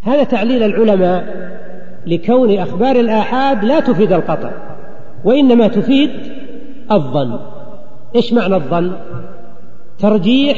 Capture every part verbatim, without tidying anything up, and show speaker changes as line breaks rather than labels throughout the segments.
هذا تعليل العلماء لكون أخبار الآحاد لا تفيد القطع، وإنما تفيد الظن. إيش معنى الظن؟ ترجيح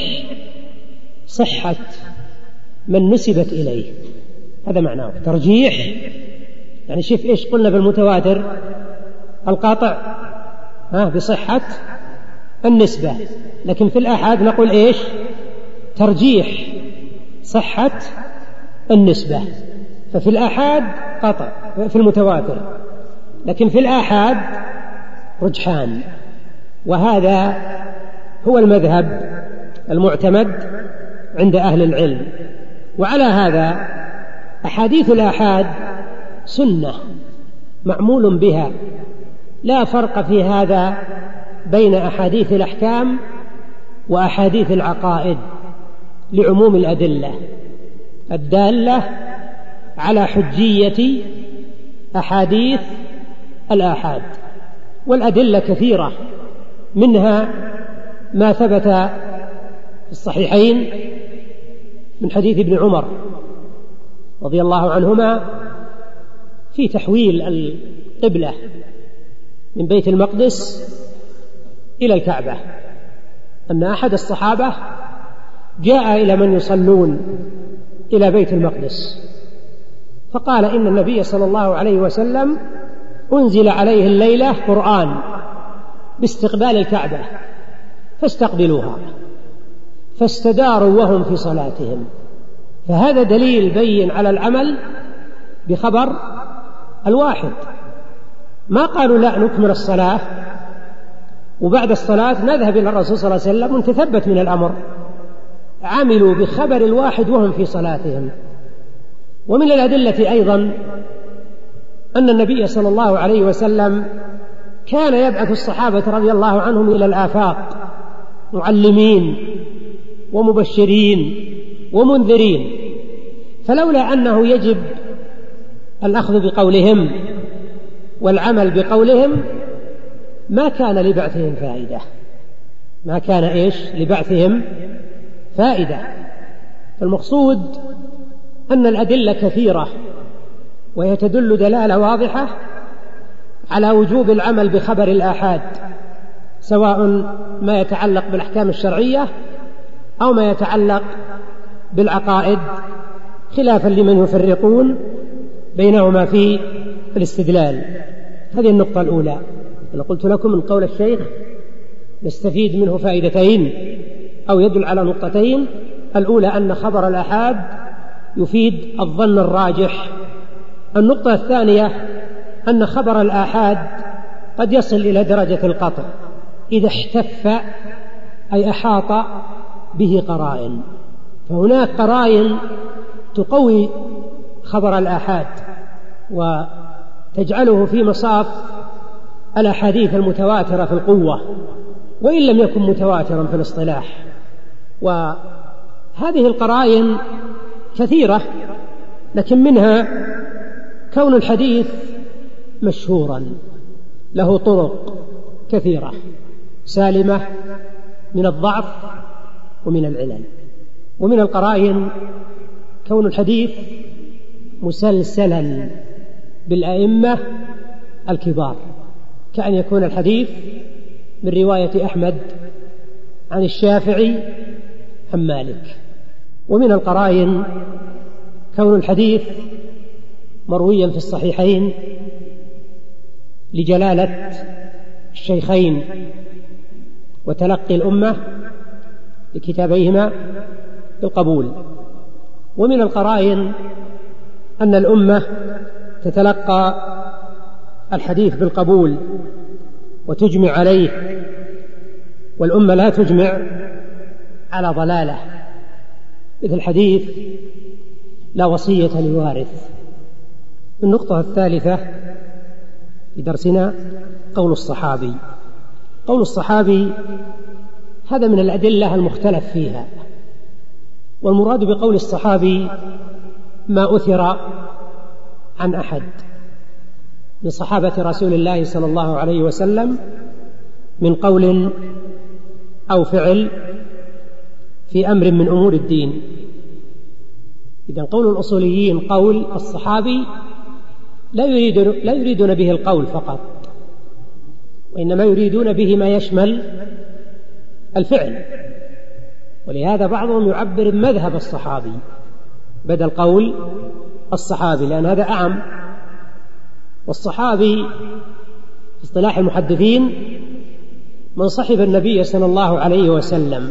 صحة من نسبت إليه، هذا معناه ترجيح. يعني شوف إيش قلنا بالمتواتر، القاطع ها بصحة النسبة، لكن في الآحاد نقول إيش؟ ترجيح صحة النسبة. ففي الآحاد قطع في المتواتر، لكن في الآحاد رجحان، وهذا هو المذهب المعتمد عند أهل العلم. وعلى هذا أحاديث الآحاد سنة معمول بها، لا فرق في هذا بين أحاديث الأحكام وأحاديث العقائد، لعموم الأدلة الدالة على حجية أحاديث الآحاد. والأدلة كثيرة، منها ما ثبت في الصحيحين من حديث ابن عمر رضي الله عنهما في تحويل القبلة من بيت المقدس إلى الكعبة، أن أحد الصحابة جاء إلى من يصلون إلى بيت المقدس فقال إن النبي صلى الله عليه وسلم أنزل عليه الليلة قرآن باستقبال الكعبة فاستقبلوها، فاستداروا وهم في صلاتهم. فهذا دليل بين على العمل بخبر الواحد. ما قالوا لا نكمل الصلاة وبعد الصلاة نذهب إلى الرسول صلى الله عليه وسلم ونتثبت من الأمر، عملوا بخبر الواحد وهم في صلاتهم. ومن الأدلة أيضا أن النبي صلى الله عليه وسلم كان يبعث الصحابة رضي الله عنهم إلى الآفاق معلمين ومبشرين ومنذرين، فلولا أنه يجب الأخذ بقولهم والعمل بقولهم ما كان لبعثهم فائدة، ما كان إيش لبعثهم فائدة. فالمقصود أن الأدلة كثيرة، وهي تدل دلالة واضحة على وجوب العمل بخبر الآحاد، سواء ما يتعلق بالأحكام الشرعية أو ما يتعلق بالعقائد، خلافا لمن يفرقون بينهما في الاستدلال. هذه النقطة الأولى. أنا قلت لكم من قول الشيخ نستفيد منه فائدتين أو يدل على نقطتين. الأولى أن خبر الآحاد يفيد الظن الراجح. النقطة الثانية أن خبر الآحاد قد يصل إلى درجة القطع إذا احتف أي أحاط به قرائن، فهناك قرائن تقوي خبر الآحاد وتجعله في مصاف الأحاديث المتواترة في القوة، وإن لم يكن متواترا في الاصطلاح. وهذه القرائن كثيرة، لكن منها كون الحديث مشهورا له طرق كثيرة سالمة من الضعف ومن العلل. ومن القرائن كون الحديث مسلسلا بالأئمة الكبار، كأن يكون الحديث من رواية أحمد عن الشافعي عن مالك. ومن القرائن كون الحديث مرويا في الصحيحين لجلالة الشيخين وتلقي الأمة لكتابيهما بالقبول. ومن القرائن أن الأمة تتلقى الحديث بالقبول وتجمع عليه، والأمة لا تجمع على ضلالة، مثل الحديث لا وصية لوارث. النقطة الثالثة في درسنا قول الصحابي. قول الصحابي هذا من الأدلة المختلف فيها، والمراد بقول الصحابي ما أثر عن أحد من صحابة رسول الله صلى الله عليه وسلم من قول أو فعل في أمر من أمور الدين، إذن قول الأصوليين قول الصحابي لا يريدون, لا يريدون به القول فقط، وإنما يريدون به ما يشمل الفعل. ولهذا بعضهم يعبر بمذهب الصحابي بدل قول الصحابي، لأن هذا أعم. والصحابي في اصطلاح المحدثين من صحب النبي صلى الله عليه وسلم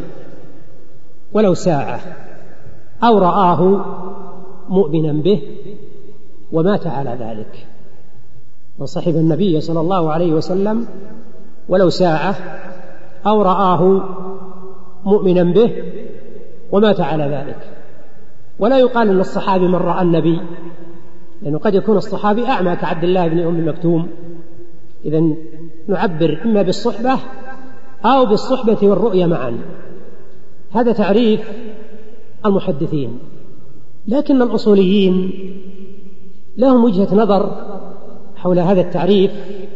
ولو ساعة أو رآه مؤمنا به ومات على ذلك. من صحب النبي صلى الله عليه وسلم ولو ساعة أو رآه مؤمنا به ومات على ذلك. ولا يقال أن الصحابي من رأى النبي، لأنه قد يكون الصحابي أعمى كعبد الله بن أم مكتوم. إذن نعبر إما بالصحبة أو بالصحبة والرؤية معا. هذا تعريف المحدثين. لكن الأصوليين لهم وجهة نظر حول هذا التعريف.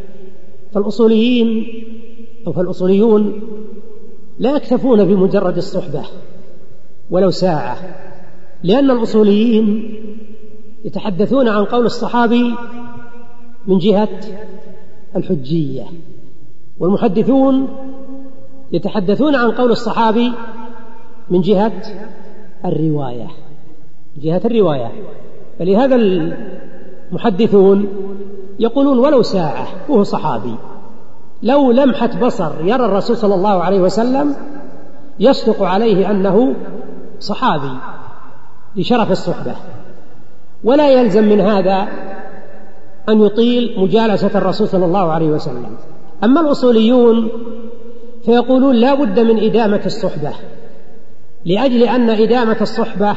فالأصوليين أو فالأصوليون لا يكتفون بمجرد الصحبة ولو ساعة، لأن الأصوليين يتحدثون عن قول الصحابي من جهة الحجية، والمحدثون يتحدثون عن قول الصحابي من جهة الرواية من جهة الرواية فلهذا المحدثون يقولون ولو ساعة وهو صحابي، لو لمحة بصر يرى الرسول صلى الله عليه وسلم يصدق عليه أنه صحابي لشرف الصحبة، ولا يلزم من هذا أن يطيل مجالسة الرسول صلى الله عليه وسلم. أما الأصوليون فيقولون لا بد من إدامة الصحبة، لأجل أن إدامة الصحبة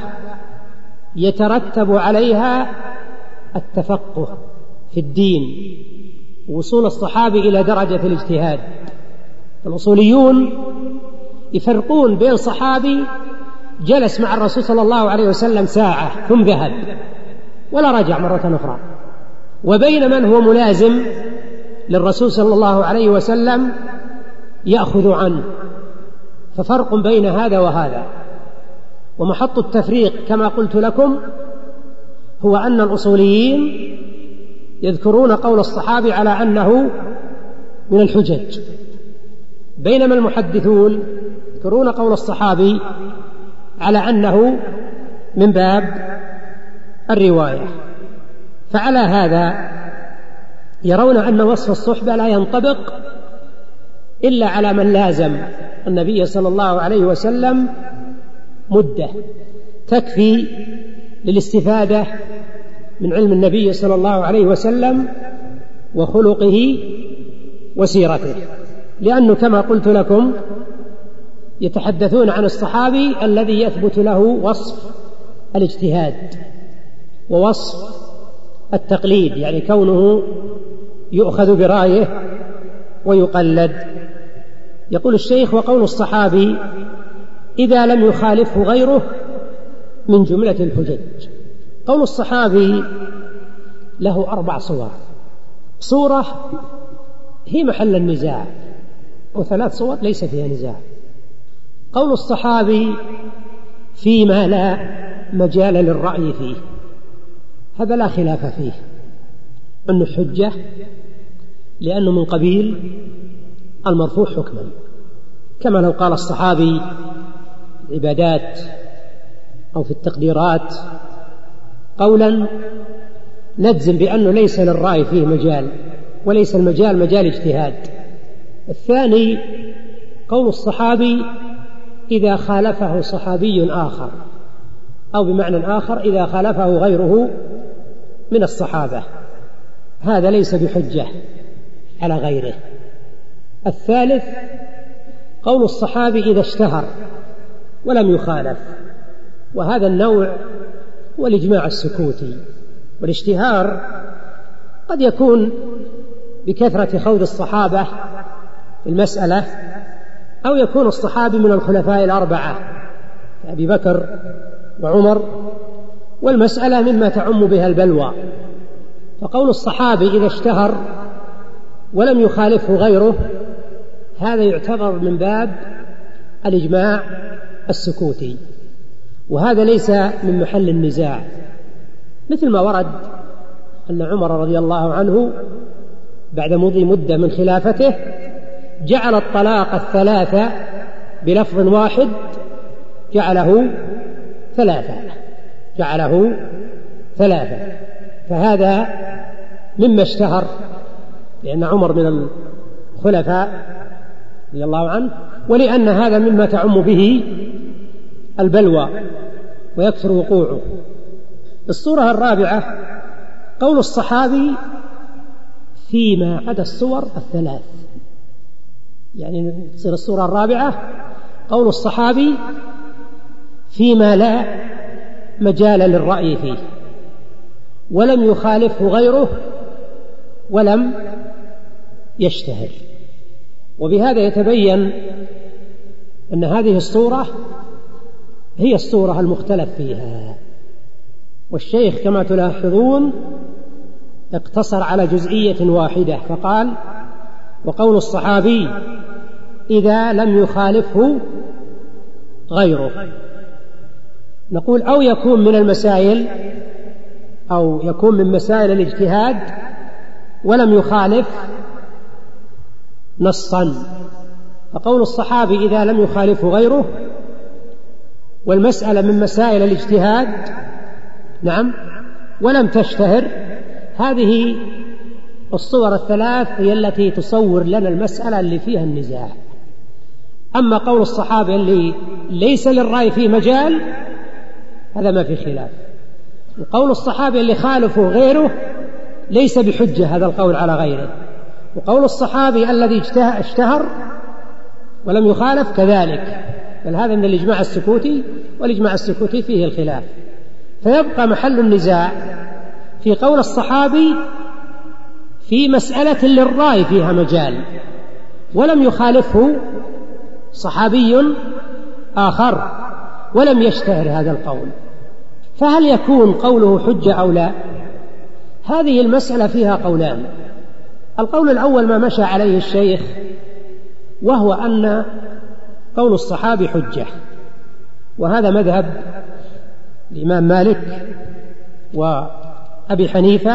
يترتب عليها التفقه في الدين، وصول الصحابي إلى درجة الاجتهاد. الأصوليون يفرقون بين صحابي جلس مع الرسول صلى الله عليه وسلم ساعة ثم ذهب ولا رجع مرة أخرى، وبين من هو ملازم للرسول صلى الله عليه وسلم يأخذ عنه. ففرق بين هذا وهذا. ومحط التفريق كما قلت لكم هو أن الأصوليين يذكرون قول الصحابي على أنه من الحجج، بينما المحدثون يذكرون قول الصحابي على أنه من باب الرواية. فعلى هذا يرون أن وصف الصحبة لا ينطبق إلا على من لازم النبي صلى الله عليه وسلم مدة تكفي للاستفادة من علم النبي صلى الله عليه وسلم وخلقه وسيرته، لأنه كما قلت لكم يتحدثون عن الصحابي الذي يثبت له وصف الاجتهاد ووصف التقليد، يعني كونه يؤخذ برأيه ويقلد. يقول الشيخ: وقول الصحابي إذا لم يخالفه غيره من جملة الحجج. قول الصحابي له أربع صور. صورة هي محل النزاع، وثلاث صور ليس فيها نزاع. قول الصحابي فيما لا مجال للرأي فيه، هذا لا خلاف فيه أنه حجة، لأنه من قبيل المرفوع حكما، كما لو قال الصحابي في العبادات أو في التقديرات قولا نجزم بأنه ليس للرأي فيه مجال، وليس المجال مجال اجتهاد. الثاني قول الصحابي إذا خالفه صحابي آخر، أو بمعنى آخر إذا خالفه غيره من الصحابة، هذا ليس بحجة على غيره. الثالث قول الصحابي إذا اشتهر ولم يخالف، وهذا النوع هو الإجماع السكوتي. والاشتهار قد يكون بكثرة خوض الصحابة في المسألة، أو يكون الصحابي من الخلفاء الأربعة أبي بكر وعمر، والمسألة مما تعم بها البلوى. فقول الصحابي إذا اشتهر ولم يخالفه غيره هذا يعتبر من باب الإجماع السكوتي. وهذا ليس من محل النزاع، مثل ما ورد أن عمر رضي الله عنه بعد مضي مدة من خلافته جعل الطلاق الثلاثة بلفظ واحد جعله ثلاثة جعله ثلاثة فهذا مما اشتهر، لأن عمر من الخلفاء رضي الله عنه، ولأن هذا مما تعم به البلوى ويكثر وقوعه. الصورة الرابعة قول الصحابي فيما عدا الصور الثلاث، يعني تصير الصورة الرابعة قول الصحابي فيما لا مجال للرأي فيه ولم يخالفه غيره ولم يشتهر. وبهذا يتبين أن هذه الصورة هي الصورة المختلف فيها، والشيخ كما تلاحظون اقتصر على جزئية واحدة فقال وقول الصحابي إذا لم يخالفه غيره. نقول أو يكون من المسائل أو يكون من مسائل الاجتهاد ولم يخالف نصا، فقول الصحابي إذا لم يخالفه غيره والمسألة من مسائل الاجتهاد نعم ولم تشتهر، هذه الصور الثلاث هي التي تصور لنا المسألة اللي فيها النزاع. أما قول الصحابة اللي ليس للرأي فيه مجال هذا ما في خلاف، وقول الصحابة اللي خالفه غيره ليس بحجة هذا القول على غيره، وقول الصحابي الذي اشتهر ولم يخالف كذلك، بل هذا من الإجماع السكوتي، والإجماع السكوتي فيه الخلاف. فيبقى محل النزاع في قول الصحابي في مسألة للرأي فيها مجال ولم يخالفه صحابي آخر ولم يشتهر هذا القول، فهل يكون قوله حجة أو لا؟ هذه المسألة فيها قولان. القول الأول ما مشى عليه الشيخ، وهو أن قول الصحابي حجة، وهذا مذهب الإمام مالك وأبي حنيفة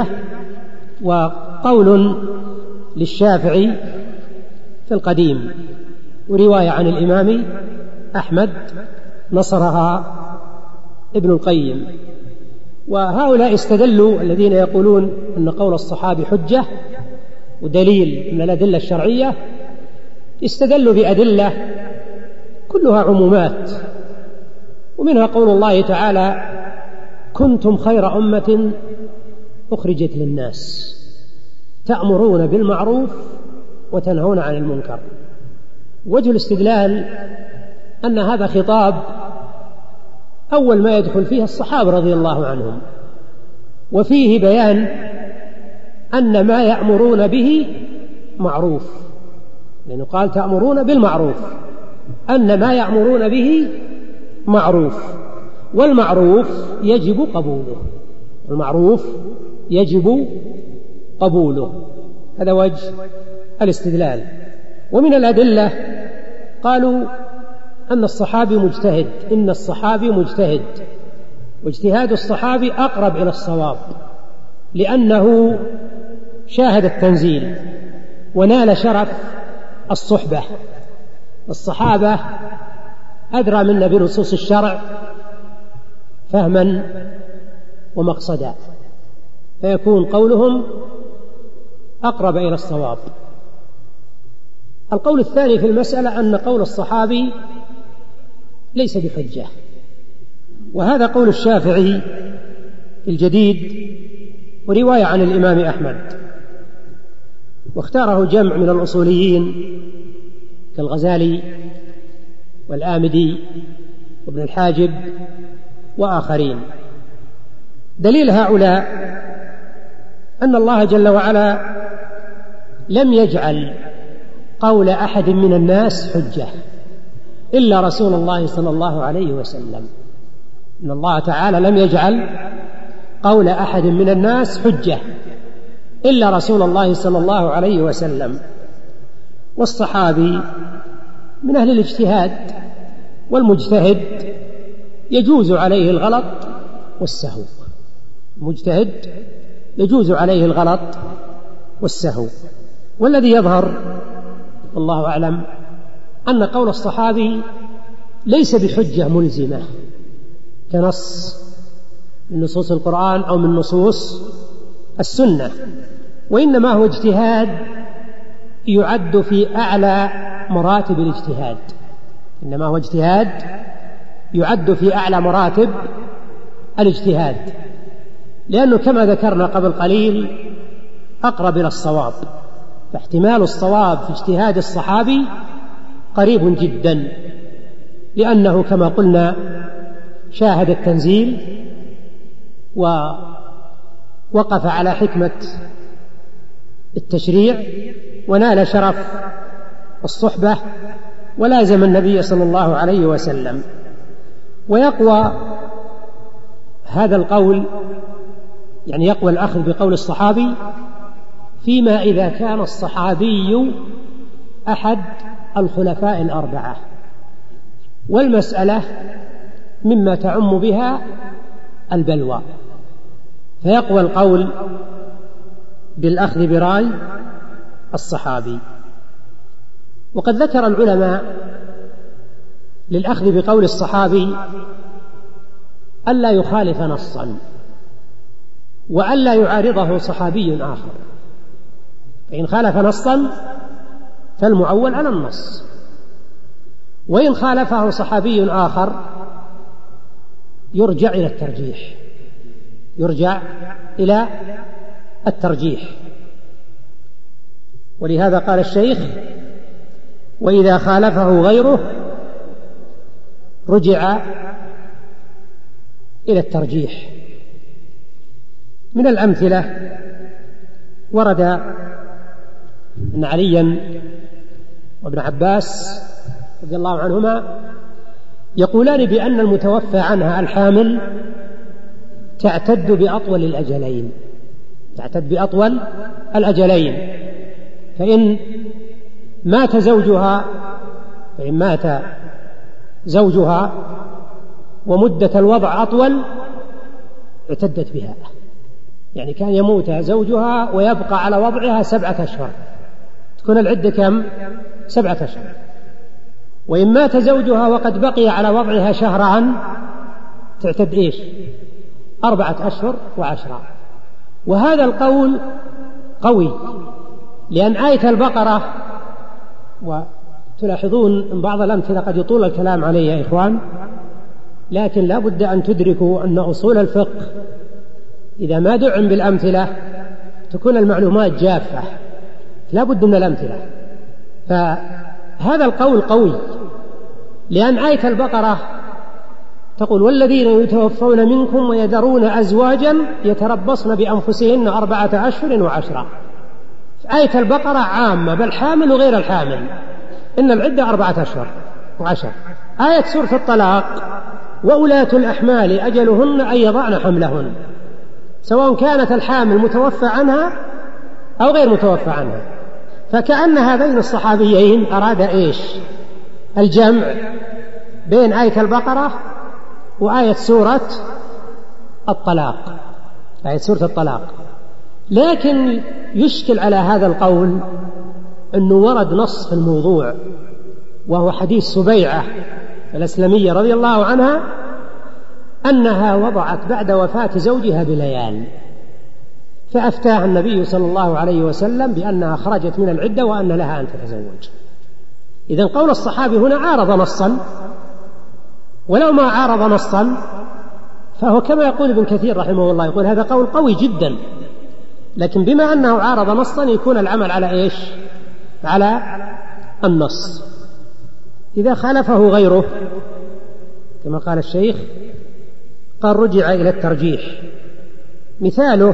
وقول للشافعي في القديم، ورواية عن الإمام أحمد نصرها ابن القيم. وهؤلاء استدلوا الذين يقولون أن قول الصحابي حجة ودليل من الأدلة الشرعية، استدلوا بأدلة كلها عمومات، ومنها قول الله تعالى كنتم خير أمة أخرجت للناس تأمرون بالمعروف وتنهون عن المنكر. وجه الاستدلال أن هذا خطاب أول ما يدخل فيه الصحابة رضي الله عنهم، وفيه بيان أن ما يأمرون به معروف، لأنه قال تأمرون بالمعروف، أن ما يأمرون به معروف، والمعروف يجب قبوله، المعروف يجب قبوله. هذا وجه الاستدلال. ومن الأدلة قالوا أن الصحابي مجتهد، إن الصحابي مجتهد، واجتهاد الصحابي أقرب إلى الصواب، لأنه شاهد التنزيل ونال شرف الصحبة. الصحابة أدرى منا بنصوص الشرع فهما ومقصدا، فيكون قولهم أقرب إلى الصواب. القول الثاني في المسألة أن قول الصحابي ليس بحجة، وهذا قول الشافعي الجديد ورواية عن الإمام أحمد، واختاره جمع من الأصوليين كالغزالي والآمدي وابن الحاجب وآخرين. دليل هؤلاء أن الله جل وعلا لم يجعل قول أحد من الناس حجة إلا رسول الله صلى الله عليه وسلم، إن الله تعالى لم يجعل قول أحد من الناس حجة إلا رسول الله صلى الله عليه وسلم. والصحابي من أهل الاجتهاد، والمجتهد يجوز عليه الغلط والسهو، المجتهد يجوز عليه الغلط والسهو. والذي يظهر والله أعلم أن قول الصحابي ليس بحجة ملزمة كنص من نصوص القرآن أو من نصوص السنة، وإنما هو اجتهاد يعد في أعلى مراتب الاجتهاد، إنما هو اجتهاد يعد في أعلى مراتب الاجتهاد، لأنه كما ذكرنا قبل قليل أقرب إلى الصواب، فاحتمال الصواب في اجتهاد الصحابي قريب جدا، لأنه كما قلنا شاهد التنزيل ووقف على حكمة التشريع ونال شرف الصحبة ولازم النبي صلى الله عليه وسلم. ويقوى هذا القول، يعني يقوى الأخذ بقول الصحابي فيما إذا كان الصحابي أحد الخلفاء الأربعة، والمسألة مما تعم بها البلوى، فيقوى القول بالأخذ برأي الصحابي. وقد ذكر العلماء للأخذ بقول الصحابي ألا يخالف نصا وألا يعارضه صحابي آخر، فإن خالف نصا فالمعول على النص، وإن خالفه صحابي آخر يرجع إلى الترجيح، يرجع إلى الترجيح. ولهذا قال الشيخ: وإذا خالفه غيره رجع إلى الترجيح. من الأمثلة ورد أن عليا وابن عباس رضي الله عنهما يقولان بأن المتوفى عنها الحامل تعتد بأطول الأجلين، تعتد بأطول الأجلين، فإن مات زوجها فإن مات زوجها ومدة الوضع أطول اعتدت بها، يعني كان يموت زوجها ويبقى على وضعها سبعة أشهر، تكون العدة كم؟ سبعة أشهر. وإن مات زوجها وقد بقي على وضعها شهرا تعتد إيش؟ أربعة أشهر وعشرة. وهذا القول قوي، لأن آية البقرة، وتلاحظون أن بعض الأمثلة قد يطول الكلام عليه يا إخوان، لكن لا بد أن تدركوا أن أصول الفقه إذا ما دعم بالأمثلة تكون المعلومات جافة، لا بد من الأمثلة. فهذا القول قوي، لأن آية البقرة تقول: والذين يتوفون منكم ويذرون أزواجا يتربصن بأنفسهن أربعة أشهر وعشرة. آية البقرة عامة، بل حامل وغير الحامل إن العدة أربعة أشهر وعشر. آية سورة الطلاق: وأولاة الأحمال أجلهن أن يضعن حملهن، سواء كانت الحامل متوفى عنها أو غير متوفى عنها. فكأن هذين الصحابيين أراد إيش؟ الجمع بين آية البقرة وآية سورة الطلاق، آية سورة الطلاق. لكن يشكل على هذا القول أنه ورد نص في الموضوع، وهو حديث سبيعة الأسلمية رضي الله عنها أنها وضعت بعد وفاة زوجها بليال، فأفتاها النبي صلى الله عليه وسلم بأنها خرجت من العدة وأن لها أن تتزوج. إذن قول الصحابي هنا عارض نصا، ولو ما عارض نصا فهو كما يقول ابن كثير رحمه الله، يقول هذا قول قوي جدا، لكن بما أنه عارض نصا يكون العمل على إيش؟ على النص. إذا خالفه غيره كما قال الشيخ قال رجع إلى الترجيح. مثاله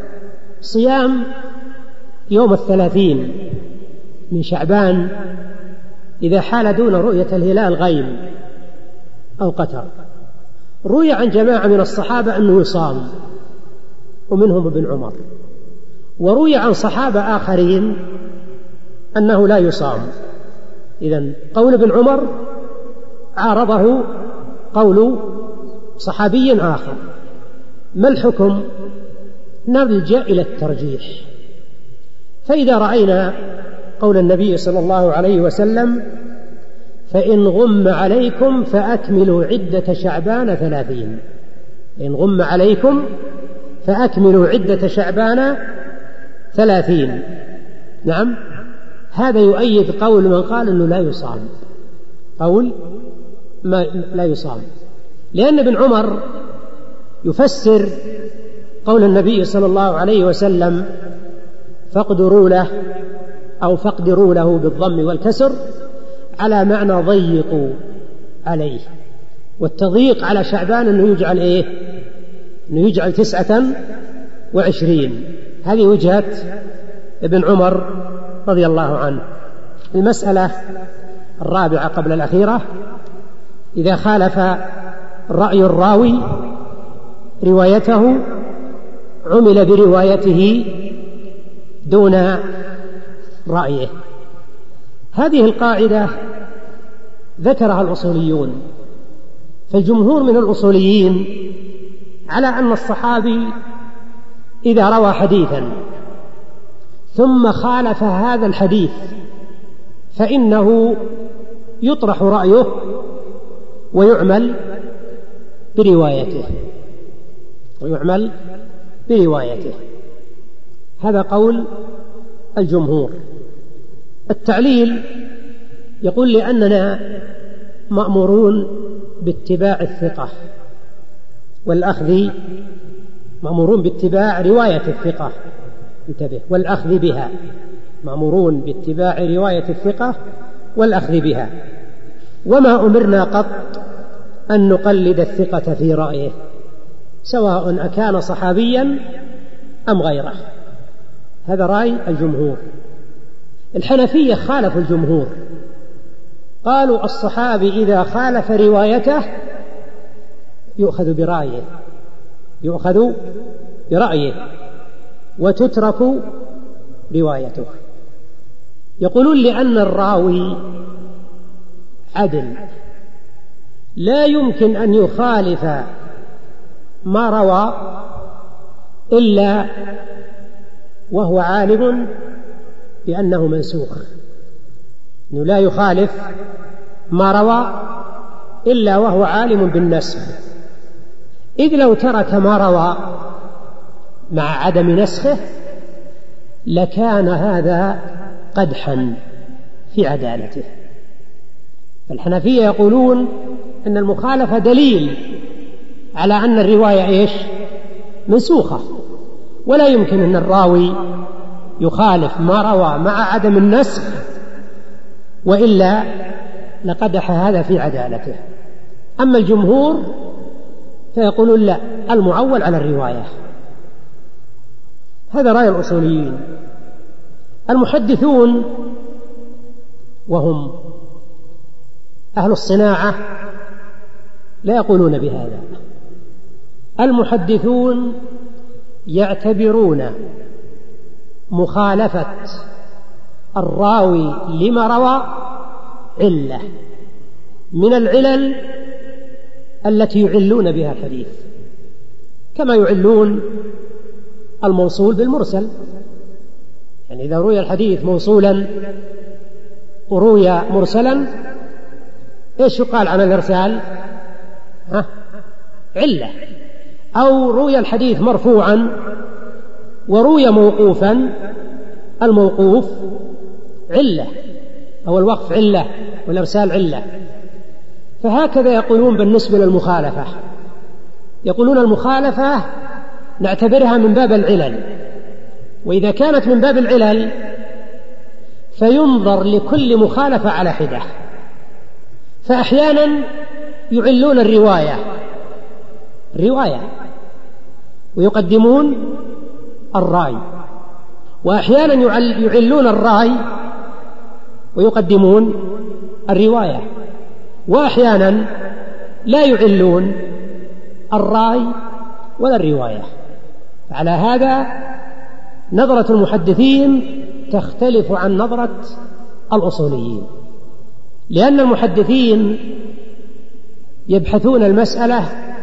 صيام يوم الثلاثين من شعبان إذا حال دون رؤية الهلال غيم أو قتر. روي عن جماعة من الصحابة أنه يصام، ومنهم ابن عمر، وروي عن صحابة آخرين أنه لا يصام. إذن قول ابن عمر عارضه قول صحابي آخر، ما الحكم؟ نلجأ إلى الترجيح. فإذا رأينا قول النبي صلى الله عليه وسلم: فإن غم عليكم فأكملوا عدة شعبان ثلاثين، إن غم عليكم فأكملوا عدة شعبان ثلاثين، نعم، هذا يؤيد قول من قال أنه لا يصام، قول ما لا يصام، لأن ابن عمر يفسر قول النبي صلى الله عليه وسلم: فاقدروا له أو فاقدروا له بالضم والكسر، على معنى ضيقوا عليه، والتضييق على شعبان أنه يجعل إيه؟ أنه يجعل تسعة وعشرين. هذه وجهة ابن عمر رضي الله عنه. المسألة الرابعة قبل الأخيرة: إذا خالف رأي الراوي روايته عمل بروايته دون رأيه. هذه القاعدة ذكرها الأصوليون، فالجمهور من الأصوليين على أن الصحابي إذا روى حديثا ثم خالف هذا الحديث فإنه يطرح رأيه ويعمل بروايته ويعمل بروايته هذا قول الجمهور. التعليل يقول: لأننا مأمورون باتباع الثقة والأخذ، مأمورون باتباع رواية الثقة، انتبه، والأخذ بها، مأمورون باتباع رواية الثقة والأخذ بها، وما أمرنا قط أن نقلد الثقة في رأيه سواء أكان صحابيا أم غيره. هذا رأي الجمهور. الحنفية خالفوا الجمهور، قالوا الصحابي إذا خالف روايته يؤخذ برأيه يؤخذ برأيه وتترك روايته. يقولون: لأن الراوي عدل، لا يمكن أن يخالف ما روى إلا وهو عالم بأنه منسوخ، أنه لا يخالف ما روى إلا وهو عالم بالنسخ، إذ لو ترك ما روى مع عدم نسخه لكان هذا قدحا في عدالته. الحنفية يقولون أن المخالفة دليل على أن الرواية إيش؟ منسوخة، ولا يمكن أن الراوي يخالف ما روى مع عدم النسخ، وإلا لقدح هذا في عدالته. أما الجمهور فيقولون: لا، المعول على الرواية. هذا رأي الأصوليين. المحدثون وهم أهل الصناعة لا يقولون بهذا. المحدثون يعتبرون مخالفة الراوي لما روى علة من العلل التي يعلون بها الحديث، كما يعلون الموصول بالمرسل. يعني إذا روي الحديث موصولا وروي مرسلا، إيش يقال عن الإرسال؟ ها؟ علة. أو روي الحديث مرفوعا وروي موقوفا، الموقوف علة، أو الوقف علة والإرسال علة. فهكذا يقولون بالنسبة للمخالفة، يقولون المخالفة نعتبرها من باب العلل، وإذا كانت من باب العلل فينظر لكل مخالفة على حدة. فأحيانا يعلون الرواية الرواية ويقدمون الرأي، وأحيانا يعلون الرأي ويقدمون الرواية، وأحيانا لا يعلون الرأي ولا الرواية. على هذا نظرة المحدثين تختلف عن نظرة الأصوليين، لأن المحدثين يبحثون المسألة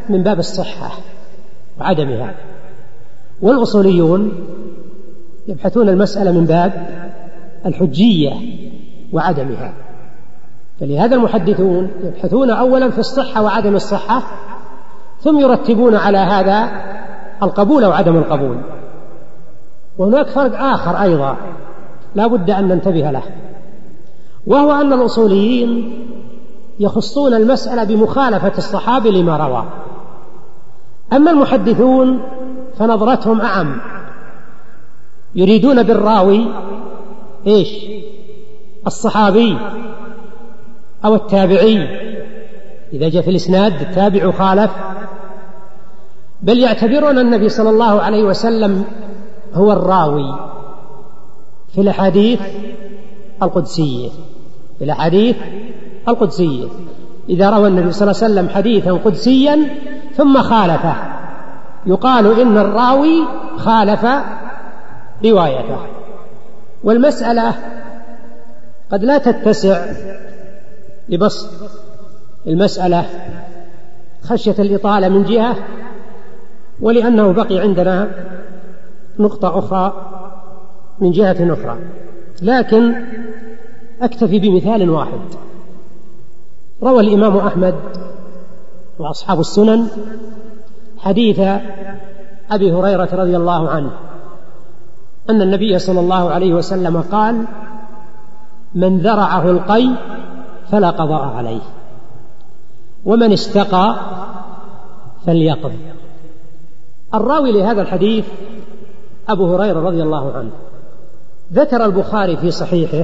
من باب الصحة وعدمها، والأصوليون يبحثون المسألة من باب الحجية وعدمها. فلهذا المحدثون يبحثون أولا في الصحة وعدم الصحة، ثم يرتبون على هذا القبول وعدم القبول. وهناك فرق آخر أيضا لا بد أن ننتبه له، وهو أن الأصوليين يخصون المسألة بمخالفة الصحابي لما روى، أما المحدثون فنظرتهم أعم، يريدون بالراوي إيش؟ الصحابي أو التابعي، إذا جاء في الإسناد التابع خالف، بل يعتبرون النبي صلى الله عليه وسلم هو الراوي في الأحاديث القدسية. في الأحاديث القدسية إذا روى النبي صلى الله عليه وسلم حديثا قدسيا ثم خالفه يقال إن الراوي خالف روايته. والمسألة قد لا تتسع لبسط المسألة خشية الإطالة من جهة، ولأنه بقي عندنا نقطة أخرى من جهة أخرى، لكن أكتفي بمثال واحد. روى الإمام أحمد وأصحاب السنن حديث أبي هريرة رضي الله عنه أن النبي صلى الله عليه وسلم قال: من ذرعه القي فلا قضاء عليه، ومن استقى فليقض. الراوي لهذا الحديث أبو هريرة رضي الله عنه. ذكر البخاري في صحيحه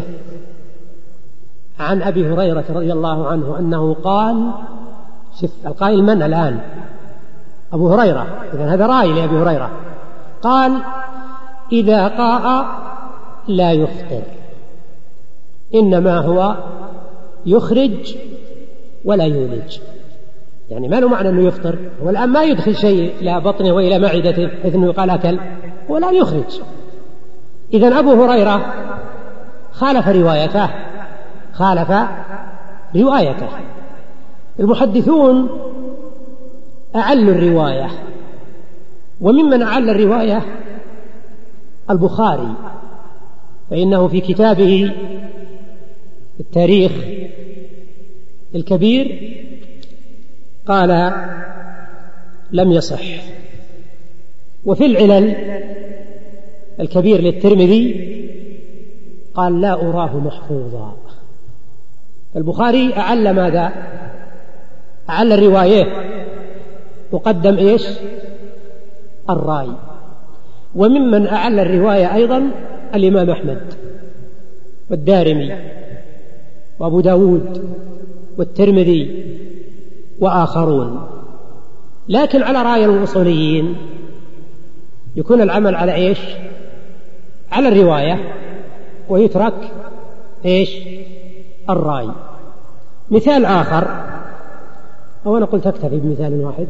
عن أبي هريرة رضي الله عنه أنه قال، شوف القائل من الآن؟ أبو هريرة، إذن هذا راوي لأبي هريرة، قال: إذا قاء لا يفطر، إنما هو يخرج ولا يولج. يعني ما له معنى أنه يفطر، هو الآن ما يدخل شيء إلى بطنه وإلى معدته بحيث أنه يقال أكل، ولا يخرج. إذن أبو هريرة خالف روايته خالف روايته المحدثون أعلوا الرواية، وممن أعل الرواية البخاري، فإنه في كتابه التاريخ الكبير قال: لم يصح. وفي العلل الكبير للترمذي قال: لا أراه محفوظا. البخاري أعل ماذا؟ أعل الرواية وقدم إيش؟ الراي. وممن أعل الرواية أيضا الإمام أحمد والدارمي وأبو داود والترمذي وآخرون. لكن على رأي الأصوليين يكون العمل على إيش؟ على الرواية، ويترك إيش؟ الرأي. مثال آخر، أو أنا قلت أكتفي بمثال واحد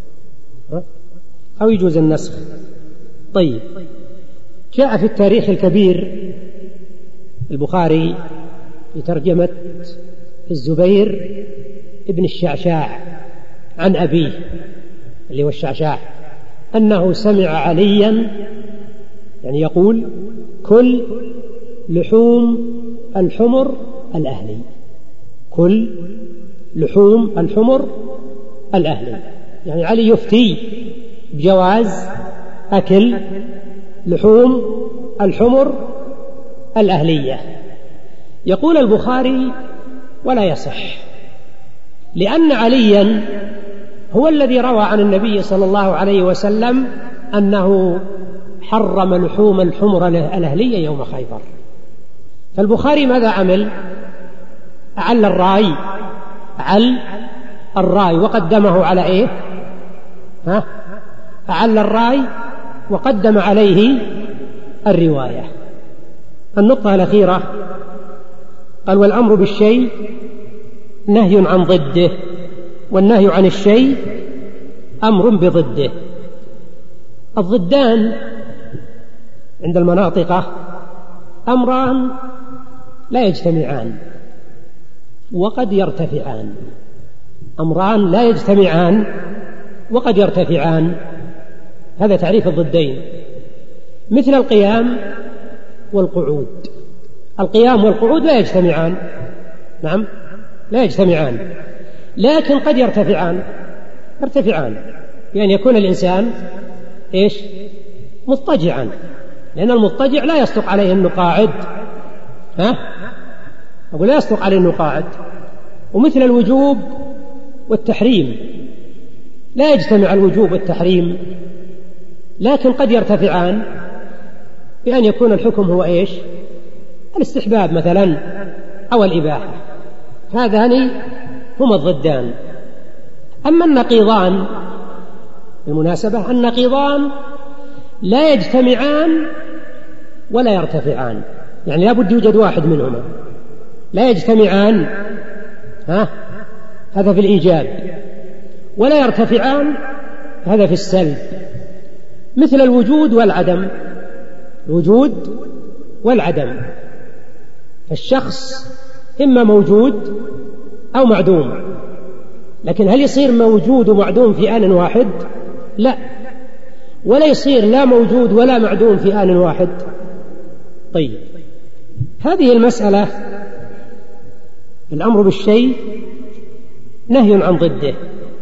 أو يجوز النسخ. طيب، جاء في التاريخ الكبير البخاري في ترجمة الزبير ابن الشعشاع عن أبيه اللي هو الشعشاع أنه سمع عليا يعني يقول: كل لحوم الحمر الأهلي، كل لحوم الحمر الأهلي. يعني علي يفتي بجواز أكل لحوم الحمر الأهلية. يقول البخاري: ولا يصح، لأن عليا هو الذي روى عن النبي صلى الله عليه وسلم أنه حرم لحوم الحمر الأهلية يوم خيبر. فالبخاري ماذا عمل؟ أعل الراي أعل الراي وقدمه على إيه؟ ها؟ أعل الراي وقدم عليه الرواية. النقطة الأخيرة قال: والأمر بالشيء نهي عن ضده، والنهي عن الشيء أمر بضده. الضدان عند المناطقة أمران لا يجتمعان وقد يرتفعان، أمران لا يجتمعان وقد يرتفعان، هذا تعريف الضدين، مثل القيام والقعود. القيام والقعود لا يجتمعان، نعم لا يجتمعان، لكن قد يرتفعان يرتفعان يعني يكون الإنسان إيش؟ مضطجعا، لأن المضطجع لا يصدق عليه أنه قاعد، ها؟ أقول لا يصدق عليه أنه قاعد. ومثل الوجوب والتحريم لا يجتمع الوجوب والتحريم، لكن قد يرتفعان بأن يكون الحكم هو إيش؟ الاستحباب مثلا أو الإباحة. هذان هما الضدان. أما النقيضان بالمناسبة، النقيضان لا يجتمعان ولا يرتفعان، يعني لا بد يوجد واحد منهما. لا يجتمعان، ها؟ هذا في الإيجاب، ولا يرتفعان، هذا في السلب. مثل الوجود والعدم، الوجود والعدم، فالشخص إما موجود أو معدوم، لكن هل يصير موجود ومعدوم في آن واحد؟ لا، ولا يصير لا موجود ولا معدوم في آن واحد. طيب، هذه المسألة الأمر بالشيء نهي عن ضده.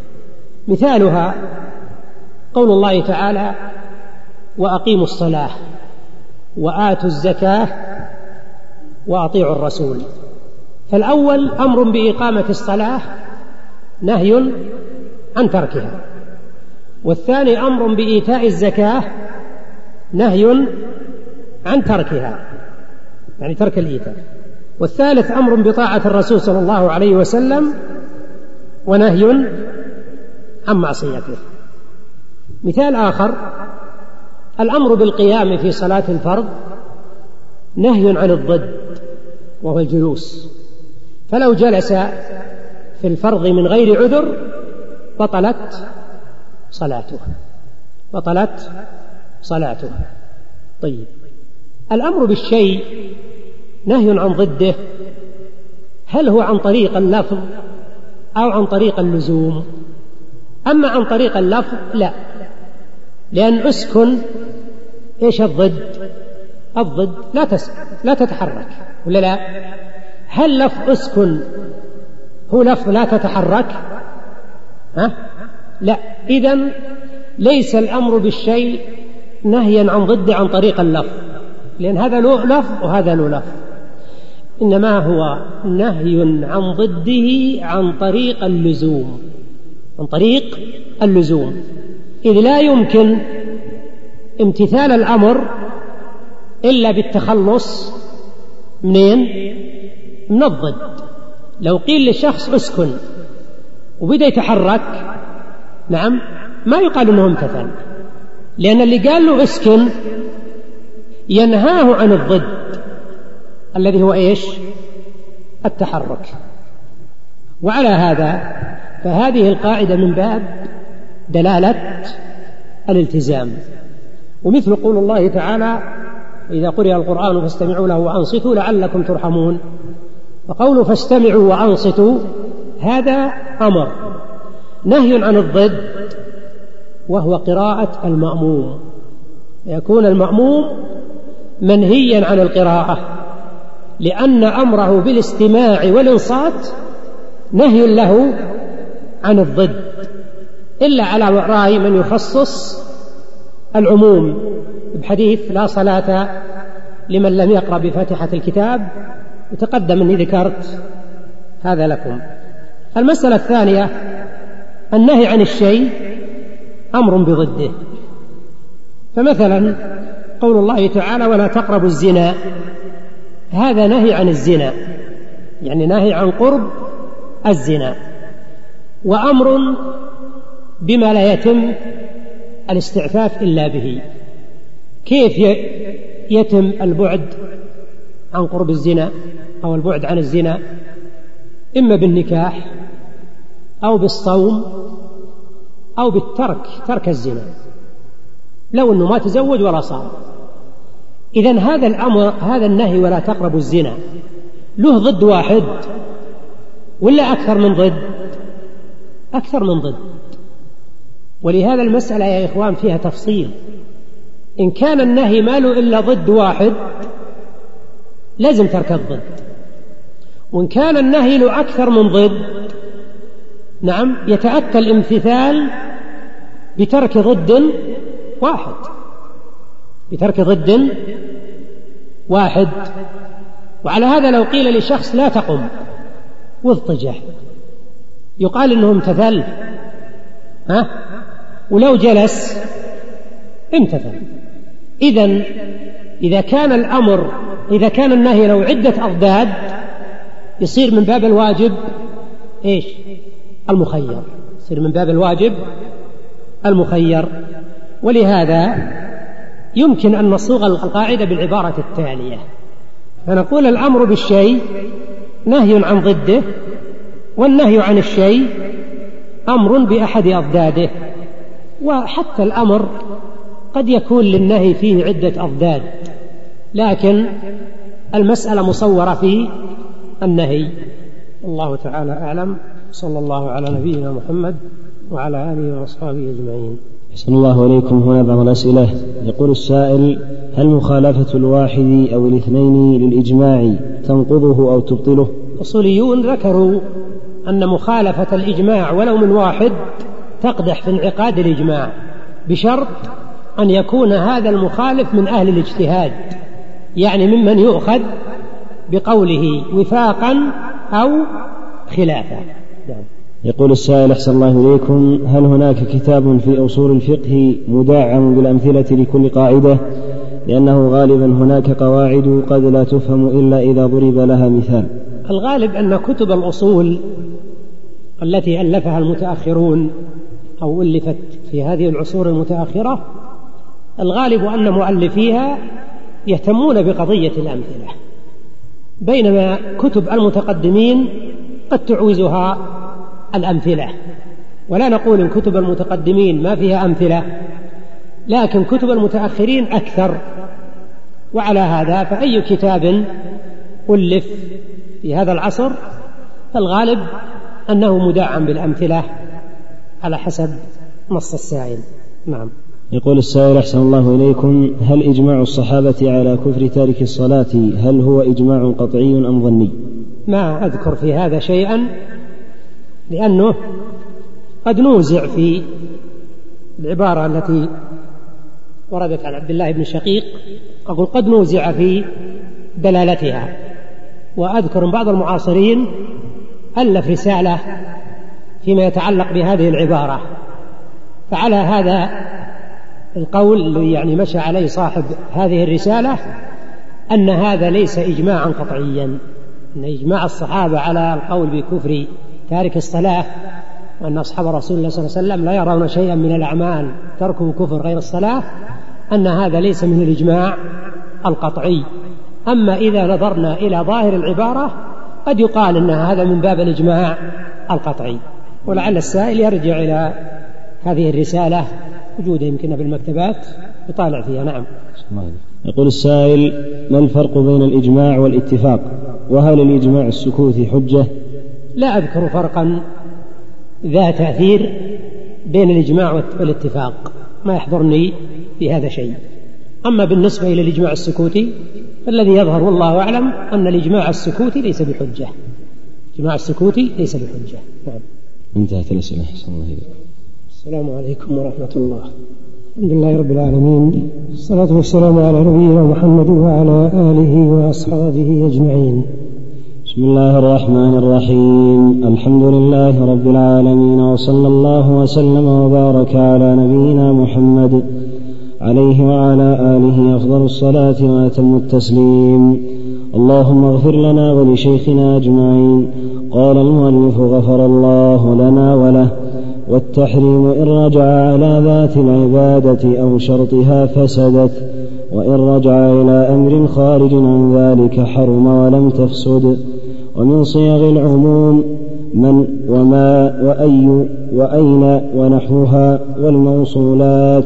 مثالها قول الله تعالى: وأقيموا الصلاة وآتوا الزكاة وأطيعوا الرسول. فالأول أمر بإقامة الصلاة نهي عن تركها، والثاني أمر بإيتاء الزكاة نهي عن تركها، يعني ترك الإيتاء، والثالث أمر بطاعة الرسول صلى الله عليه وسلم ونهي عن معصيته. مثال آخر: الأمر بالقيام في صلاة الفرض نهي عن الضد وهو الجلوس، فلو جلس في الفرض من غير عذر بطلت صلاته بطلت صلاته. طيب، الأمر بالشيء نهي عن ضده، هل هو عن طريق اللفظ أو عن طريق اللزوم؟ أما عن طريق اللفظ لا، لأن أسكن إيش الضد؟ الضد لا تس... لا تتحرك، ولا لا؟ هل لفظ أسكن هو لفظ لا تتحرك؟ ها؟ لا. إذن ليس الأمر بالشيء نهيا عن ضد عن طريق اللفظ، لأن هذا له لفظ وهذا له لفظ، إنما هو نهي عن ضده عن طريق اللزوم عن طريق اللزوم إذ لا يمكن امتثال الأمر إلا بالتخلص منين؟ من الضد. لو قيل لشخص اسكن وبدأ يتحرك، نعم، ما يقال أنه امتثل، لأن اللي قال له اسكن ينهاه عن الضد الذي هو إيش؟ التحرك. وعلى هذا فهذه القاعدة من باب دلالة الالتزام. ومثل قول الله تعالى: إذا قرئ القرآن فاستمعوا له وأنصتوا لعلكم ترحمون. وقوله فاستمعوا وأنصتوا هذا أمر، نهي عن الضد وهو قراءة المأموم، يكون المأموم منهيا عن القراءة، لأن أمره بالاستماع والإنصات نهي له عن الضد، إلا على رأي من يخصص العموم بحديث لا صلاة لمن لم يقرأ بفاتحة الكتاب، وتقدم أني ذكرت هذا لكم. المسألة الثانية: النهي عن الشيء أمر بضده. فمثلا قول الله تعالى: ولا تقربوا الزنا، هذا نهي عن الزنا، يعني نهي عن قرب الزنا، وأمر بما لا يتم الاستعفاف إلا به. كيف يتم البعد عن قرب الزنا أو البعد عن الزنا؟ إما بالنكاح أو بالصوم أو بالترك، ترك الزنا، لو أنه ما تزوج ولا صام. إذن هذا الأمر، هذا النهي ولا تقربوا الزنا، له ضد واحد ولا أكثر من ضد؟ أكثر من ضد. ولهذا المسألة يا إخوان فيها تفصيل. إن كان النهي ما له إلا ضد واحد لازم ترك الضد، وإن كان النهي له أكثر من ضد نعم يتأتى الامتثال بترك ضد واحد بترك ضد واحد. وعلى هذا لو قيل لشخص لا تقم واضطجع يقال إنه امتثل، ها؟ ولو جلس امتثل. إذن إذا كان الأمر إذا كان النهي له عدة أضداد يصير من باب الواجب إيش؟ المخير، يصير من باب الواجب المخير. ولهذا يمكن أن نصوغ القاعدة بالعبارة التالية، فنقول الأمر بالشيء نهي عن ضده، والنهي عن الشيء أمر بأحد أضداده. وحتى الأمر قد يكون للنهي فيه عدة أضداد، لكن المسألة مصورة في النهي. الله تعالى أعلم. صلى الله على نبينا محمد وعلى آله وأصحابه أجمعين.
أحسن الله إليكم. هنا بعض الأسئلة. يقول السائل: هل مخالفة الواحد أو الاثنين للإجماع تنقضه أو تبطله؟
الأصوليون ذكروا أن مخالفة الإجماع ولو من واحد تقدح في انعقاد الإجماع، بشرط أن يكون هذا المخالف من أهل الاجتهاد، يعني ممن يؤخذ بقوله وفاقا أو خلافا.
يقول السائل: أحسن الله إليكم، هل هناك كتاب في أصول الفقه مدعم بالأمثلة لكل قاعدة؟ لأنه غالبا هناك قواعد قد لا تفهم إلا إذا ضرب لها مثال.
الغالب أن كتب الأصول التي ألفها المتأخرون أو ألفت في هذه العصور المتأخرة الغالب أن مؤلفيها يهتمون بقضية الأمثلة، بينما كتب المتقدمين قد تعوزها الأمثلة. ولا نقول إن كتب المتقدمين ما فيها أمثلة، لكن كتب المتأخرين أكثر. وعلى هذا فأي كتاب ألف في هذا العصر فالغالب أنه مدعم بالأمثلة على حسب نص السائل. نعم.
يقول السائل: أحسن الله إليكم، هل إجماع الصحابة على كفر تارك الصلاة هل هو إجماع قطعي أم ظني؟
ما أذكر في هذا شيئا، لأنه قد نوزع في العبارة التي وردت عن عبد الله بن شقيق، أقول قد نوزع في دلالتها. وأذكر من بعض المعاصرين ألف رسالة فيما يتعلق بهذه العبارة، فعلى هذا القول الذي يعني مشى عليه صاحب هذه الرسالة أن هذا ليس إجماعا قطعيا، أن إجماع الصحابة على القول بكفر تارك الصلاة وأن أصحاب رسول الله صلى الله عليه وسلم لا يرون شيئا من الأعمال تركه كفر غير الصلاة، أن هذا ليس من الإجماع القطعي. أما إذا نظرنا إلى ظاهر العبارة قد يقال أن هذا من باب الإجماع القطعي. ولعل السائل يرجع إلى هذه الرسالة، وجودها يمكن بالمكتبات، يطالع فيها. نعم.
يقول السائل: ما الفرق بين الإجماع والاتفاق؟ وهل الإجماع السكوتي حجة؟
لا أذكر فرقا ذا تأثير بين الإجماع والاتفاق، ما يحضرني في هذا شيء. أما بالنسبة إلى الإجماع السكوتي فالذي يظهر والله أعلم أن الإجماع السكوتي ليس بحجة. الإجماع السكوتي ليس بحجة. نعم.
انتهت الأسئلة.
السلام عليكم ورحمة الله. الحمد لله رب العالمين، الصلاة والسلام على نبينا محمد وعلى آله وأصحابه أجمعين.
بسم الله الرحمن الرحيم. الحمد لله رب العالمين، وصلى الله وسلم وبارك على نبينا محمد عليه وعلى آله أفضل الصلاة وأتم التسليم. اللهم اغفر لنا ولشيخنا أجمعين. قال المؤلف: غفر الله لنا وله. والتحريم إن رجع على ذات العبادة أو شرطها فسدت، وإن رجع إلى أمر خارج عن ذلك حرم ولم تفسد. ومن صيغ العموم من وما وأي وأين ونحوها والموصولات،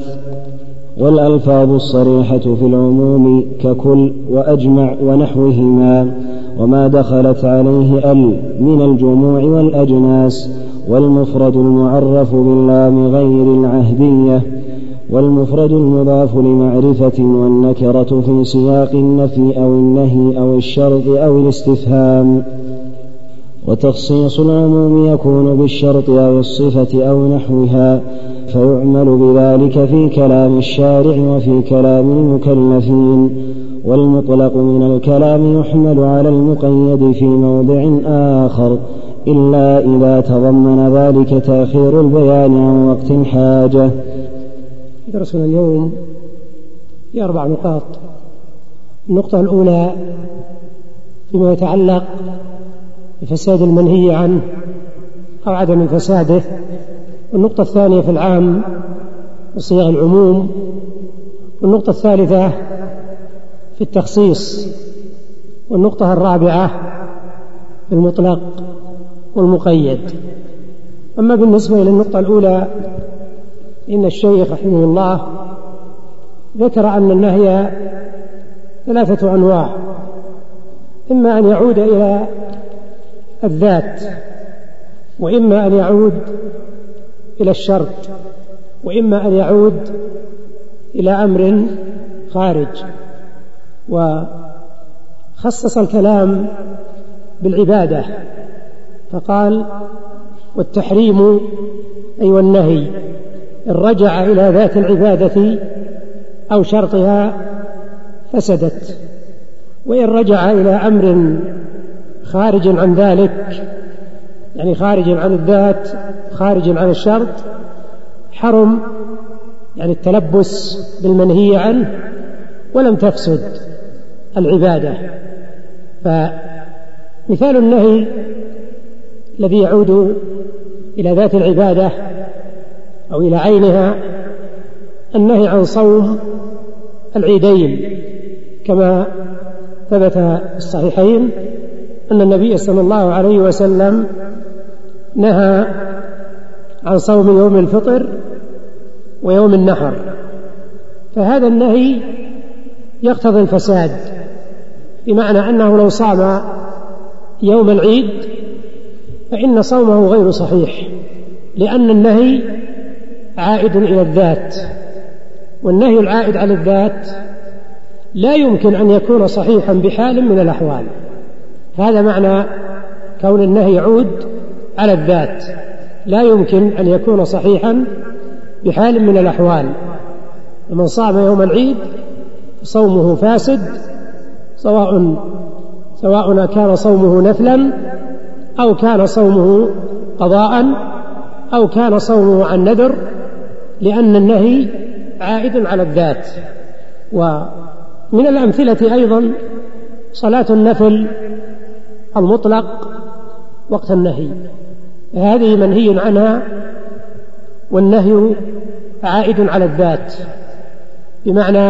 والألفاظ الصريحة في العموم ككل وأجمع ونحوهما، وما دخلت عليه ال من الجموع والأجناس، والمفرد المعرف باللام غير العهدية، والمفرد المضاف لمعرفة، والنكرة في سياق النفي أو النهي أو الشرط أو الاستفهام. وتخصيص العموم يكون بالشرط أو الصفة أو نحوها، فيعمل بذلك في كلام الشارع وفي كلام المكلفين. والمطلق من الكلام يحمل على المقيد في موضع آخر، إلا إذا تضمن ذلك تأخير البيان عن وقت الحاجة.
درسنا اليوم في أربع نقاط. النقطة الأولى فيما يتعلق بفساد المنهي عنه أو عدم فساده، والنقطة الثانية في العام وصيغ العموم، والنقطة الثالثة في التخصيص، والنقطة الرابعة في المطلق والمقيد. أما بالنسبة إلى النقطة الأولى، إن الشيخ رحمه الله ذكر أن النهي ثلاثة أنواع، إما أن يعود إلى الذات، وإما أن يعود إلى الشرط، وإما أن يعود إلى أمر خارج. وخصص الكلام بالعبادة فقال: والتحريم أي والنهي إن رجع إلى ذات العبادة أو شرطها فسدت، وإن رجع إلى أمر خارج عن ذلك، يعني خارج عن الذات خارج عن الشرط، حرم، يعني التلبس بالمنهي عنه، ولم تفسد العبادة. فمثال النهي الذي يعود إلى ذات العبادة أو إلى عينها النهي عن صوم العيدين، كما ثبت في الصحيحين أن النبي صلى الله عليه وسلم نهى عن صوم يوم الفطر ويوم النحر. فهذا النهي يقتضي الفساد، بمعنى أنه لو صام يوم العيد فإن صومه غير صحيح، لأن النهي عائد إلى الذات، والنهي العائد على الذات لا يمكن أن يكون صحيحا بحال من الأحوال. هذا معنى كون النهي يعود على الذات، لا يمكن أن يكون صحيحا بحال من الأحوال. ومن صام يوم العيد صومه فاسد، سواء سواء كان صومه نفلا أو كان صومه قضاء أو كان صومه عن نذر، لأن النهي عائد على الذات. ومن الأمثلة أيضا صلاة النفل المطلق وقت النهي، هذه منهي عنها، والنهي عائد على الذات، بمعنى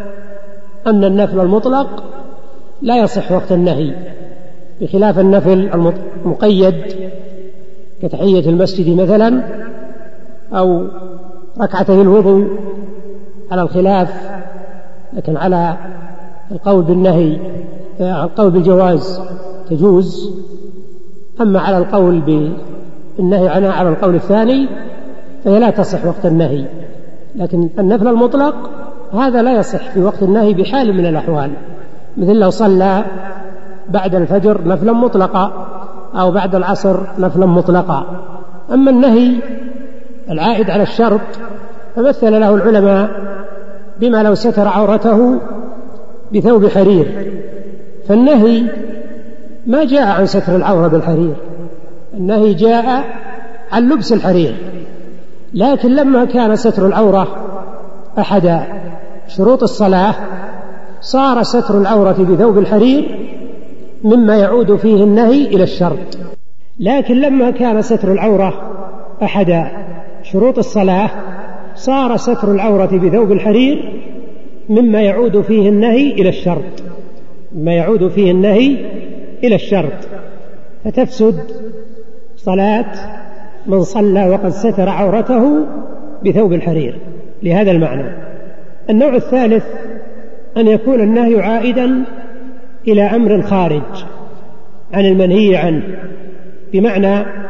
أن النفل المطلق لا يصح وقت النهي، بخلاف النفل المقيد كتحية المسجد مثلا أو ركعتي الوضوء على الخلاف، لكن على القول بالنهي القول بالجواز تجوز، أما على القول بالنهي عنها على القول الثاني فهي لا تصح وقت النهي. لكن النفل المطلق هذا لا يصح في وقت النهي بحال من الأحوال، مثل لو صلى بعد الفجر نفلا مطلقا أو بعد العصر نفلا مطلقا. أما النهي العائد على الشرط فمثل له العلماء بما لو ستر عورته بثوب حرير، فالنهي ما جاء عن ستر العورة بالحرير، النهي جاء عن لبس الحرير. لكن لما كان ستر العورة أحد شروط الصلاة صار ستر العورة بثوب الحرير مما يعود فيه النهي إلى الشرط. لكن لما كان ستر العورة أحد شروط الصلاة صار ستر العورة بثوب الحرير مما يعود فيه النهي إلى الشرط، مما يعود فيه النهي إلى الشرط، فتفسد صلاة من صلى وقد ستر عورته بثوب الحرير لهذا المعنى. النوع الثالث أن يكون النهي عائدا إلى أمر خارج عن المنهي عنه، بمعنى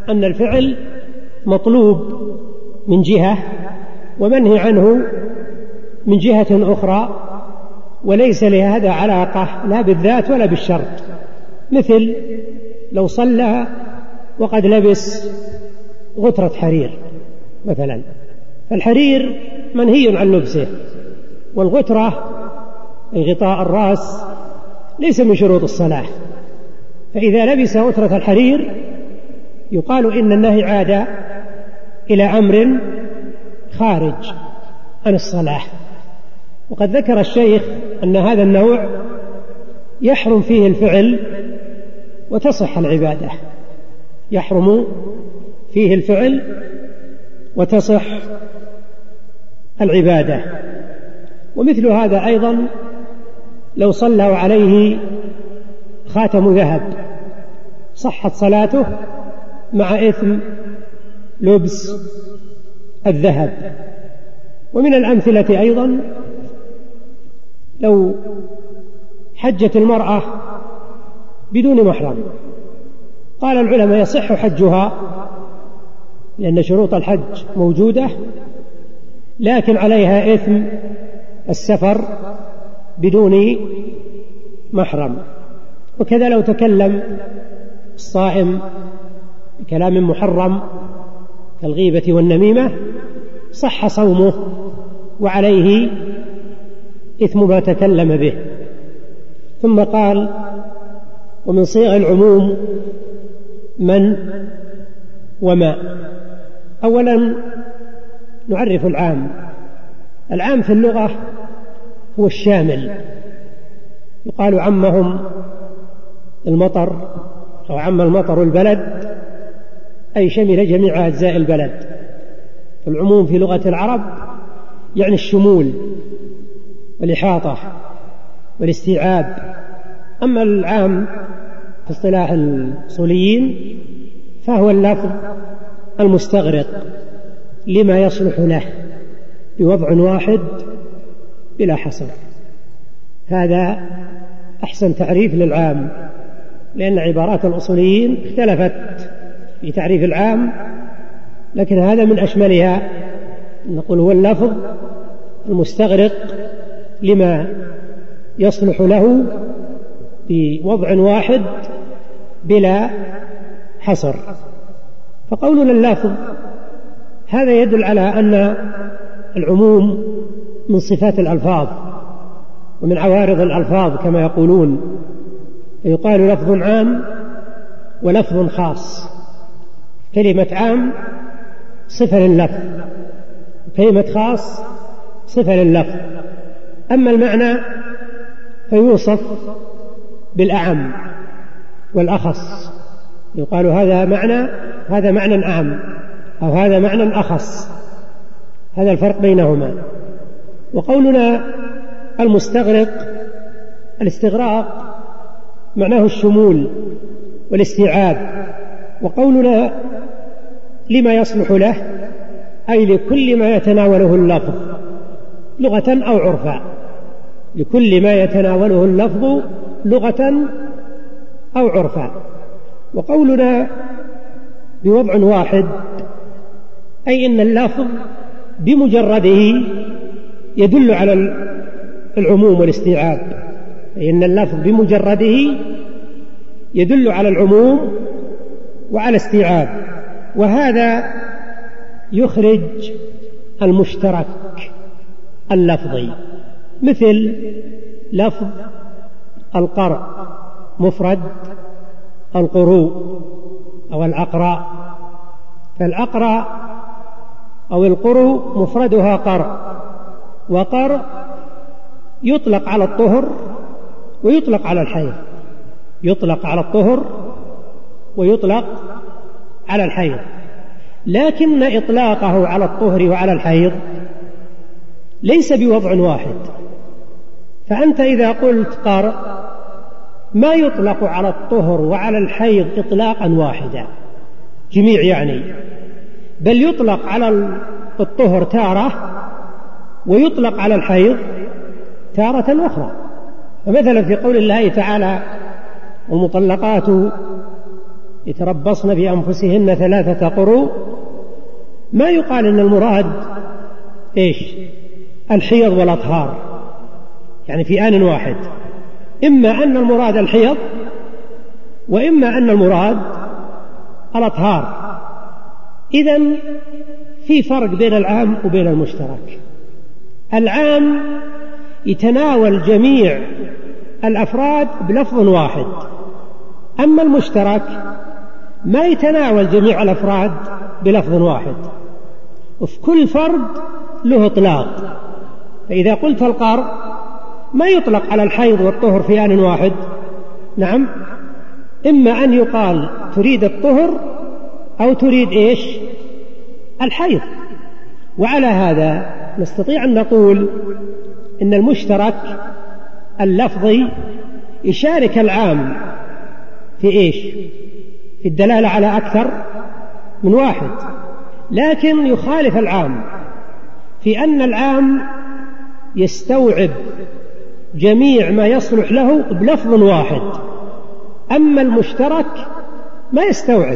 أن الفعل مطلوب من جهة ومنهي عنه من جهة أخرى، وليس لهذا علاقة لا بالذات ولا بالشرط. مثل لو صلى وقد لبس غترة حرير مثلا، فالحرير منهي عن لبسه، والغترة غطاء الرأس ليس من شروط الصلاة، فإذا لبس غترة الحرير يقال إن النهي عاد إلى أمر خارج عن الصلاة. وقد ذكر الشيخ أن هذا النوع يحرم فيه الفعل وتصح العبادة، يحرم فيه الفعل وتصح العبادة. ومثل هذا أيضا لو صلى عليه خاتم ذهب صحت صلاته مع إثم لبس الذهب. ومن الأمثلة أيضا لو حجت المرأة بدون محرم، قال العلماء يصح حجها لأن شروط الحج موجودة، لكن عليها إثم السفر بدون محرم. وكذا لو تكلم الصائم بكلام محرم كالغيبة والنميمة صح صومه وعليه إثم ما تكلم به. ثم قال: ومن صيغ العموم من وما. أولا نعرف العام. العام في اللغة هو الشامل، يقال عمهم المطر أو عم المطر البلد، أي شمل جميع أجزاء البلد. العموم في لغة العرب يعني الشمول والإحاطة والاستيعاب. أما العام في اصطلاح الأصوليين فهو اللفظ المستغرق لما يصلح له بوضع واحد بلا حصر. هذا أحسن تعريف للعام، لأن عبارات الأصوليين اختلفت في تعريف العام، لكن هذا من أشملها. نقول هو اللفظ المستغرق لما يصلح له بوضع واحد بلا حصر. فقولنا اللفظ هذا يدل على أن العموم من صفات الألفاظ ومن عوارض الألفاظ كما يقولون، فيقال لفظ عام ولفظ خاص. كلمة عام صفة لللفظ، كلمة خاص صفة لللفظ. أما المعنى فيوصف بالأعم والأخص، يقال هذا معنى هذا معنى عام أو هذا معنى أخص، هذا الفرق بينهما. وقولنا المستغرق، الاستغراق معناه الشمول والاستيعاب. وقولنا لما يصلح له أي لكل ما يتناوله اللفظ لغة أو عرفا، لكل ما يتناوله اللفظ لغة أو عرفا. وقولنا بوضع واحد أي إن اللفظ بمجرده يدل على العموم والاستيعاب، أي إن اللفظ بمجرده يدل على العموم وعلى استيعاب. وهذا يخرج المشترك اللفظي، مثل لفظ القرء مفرد القروء أو الأقراء، فالأقراء أو القروء مفردها قرء، وقرء يطلق على الطهر ويطلق على الحيض، يطلق على الطهر ويطلق على الحيض، لكن إطلاقه على الطهر وعلى الحيض ليس بوضع واحد. فأنت إذا قلت قرء ما يطلق على الطهر وعلى الحيض إطلاقا واحدا جميع يعني، بل يطلق على الطهر تارة ويطلق على الحيض تارة أخرى. فمثلا في قول الله تعالى: والمطلقات يتربصن بأنفسهن ثلاثة قروء، ما يقال إن المراد إيش؟ الحيض والأطهار، يعني في آن واحد، إما أن المراد الحيض وإما أن المراد الأطهار. إذن في فرق بين العام وبين المشترك. العام يتناول جميع الأفراد بلفظ واحد، أما المشترك ما يتناول جميع الأفراد بلفظ واحد، وفي كل فرد له إطلاق. فإذا قلت القرء ما يطلق على الحيض والطهر في آن واحد، نعم، إما أن يقال تريد الطهر أو تريد إيش؟ الحيض. وعلى هذا نستطيع أن نقول إن المشترك اللفظي يشارك العام في إيش؟ في الدلالة على أكثر من واحد، لكن يخالف العام في أن العام يستوعب جميع ما يصلح له بلفظ واحد، أما المشترك ما يستوعب،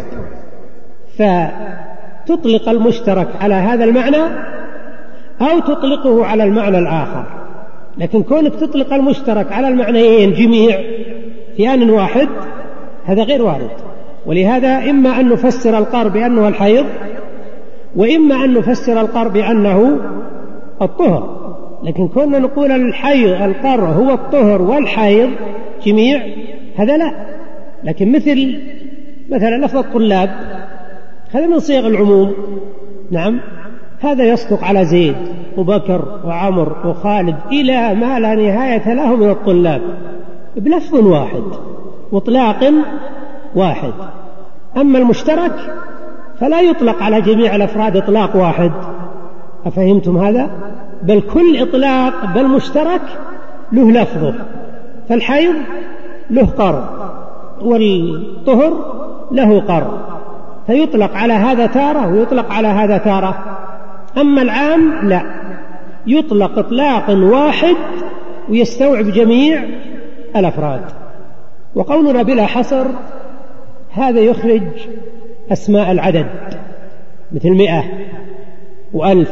فتطلق المشترك على هذا المعنى أو تطلقه على المعنى الآخر. لكن كونك تطلق المشترك على المعنيين جميع في آن واحد هذا غير وارد. ولهذا إما أن نفسر القرء بأنه الحيض، وإما أن نفسر القرء بأنه الطهر. لكن كنا نقول الحيض القرء هو الطهر والحيض جميع، هذا لا. لكن مثل مثلا لفظ الطلاب هذا من صيغ العموم، نعم، هذا يصدق على زيد وبكر وعمر وخالد إلى ما لا نهاية له من الطلاب بلفظ واحد وإطلاق واحد. أما المشترك فلا يطلق على جميع الأفراد إطلاق واحد. أفهمتم هذا؟ بل كل إطلاق بالمشترك له لفظه، فالحيض له قرء والطهر له قرء، فيطلق على هذا تارة ويطلق على هذا تارة. أما العام لا، يطلق إطلاق واحد ويستوعب جميع الأفراد. وقولنا بلا حصر هذا يخرج أسماء العدد مثل مئة وألف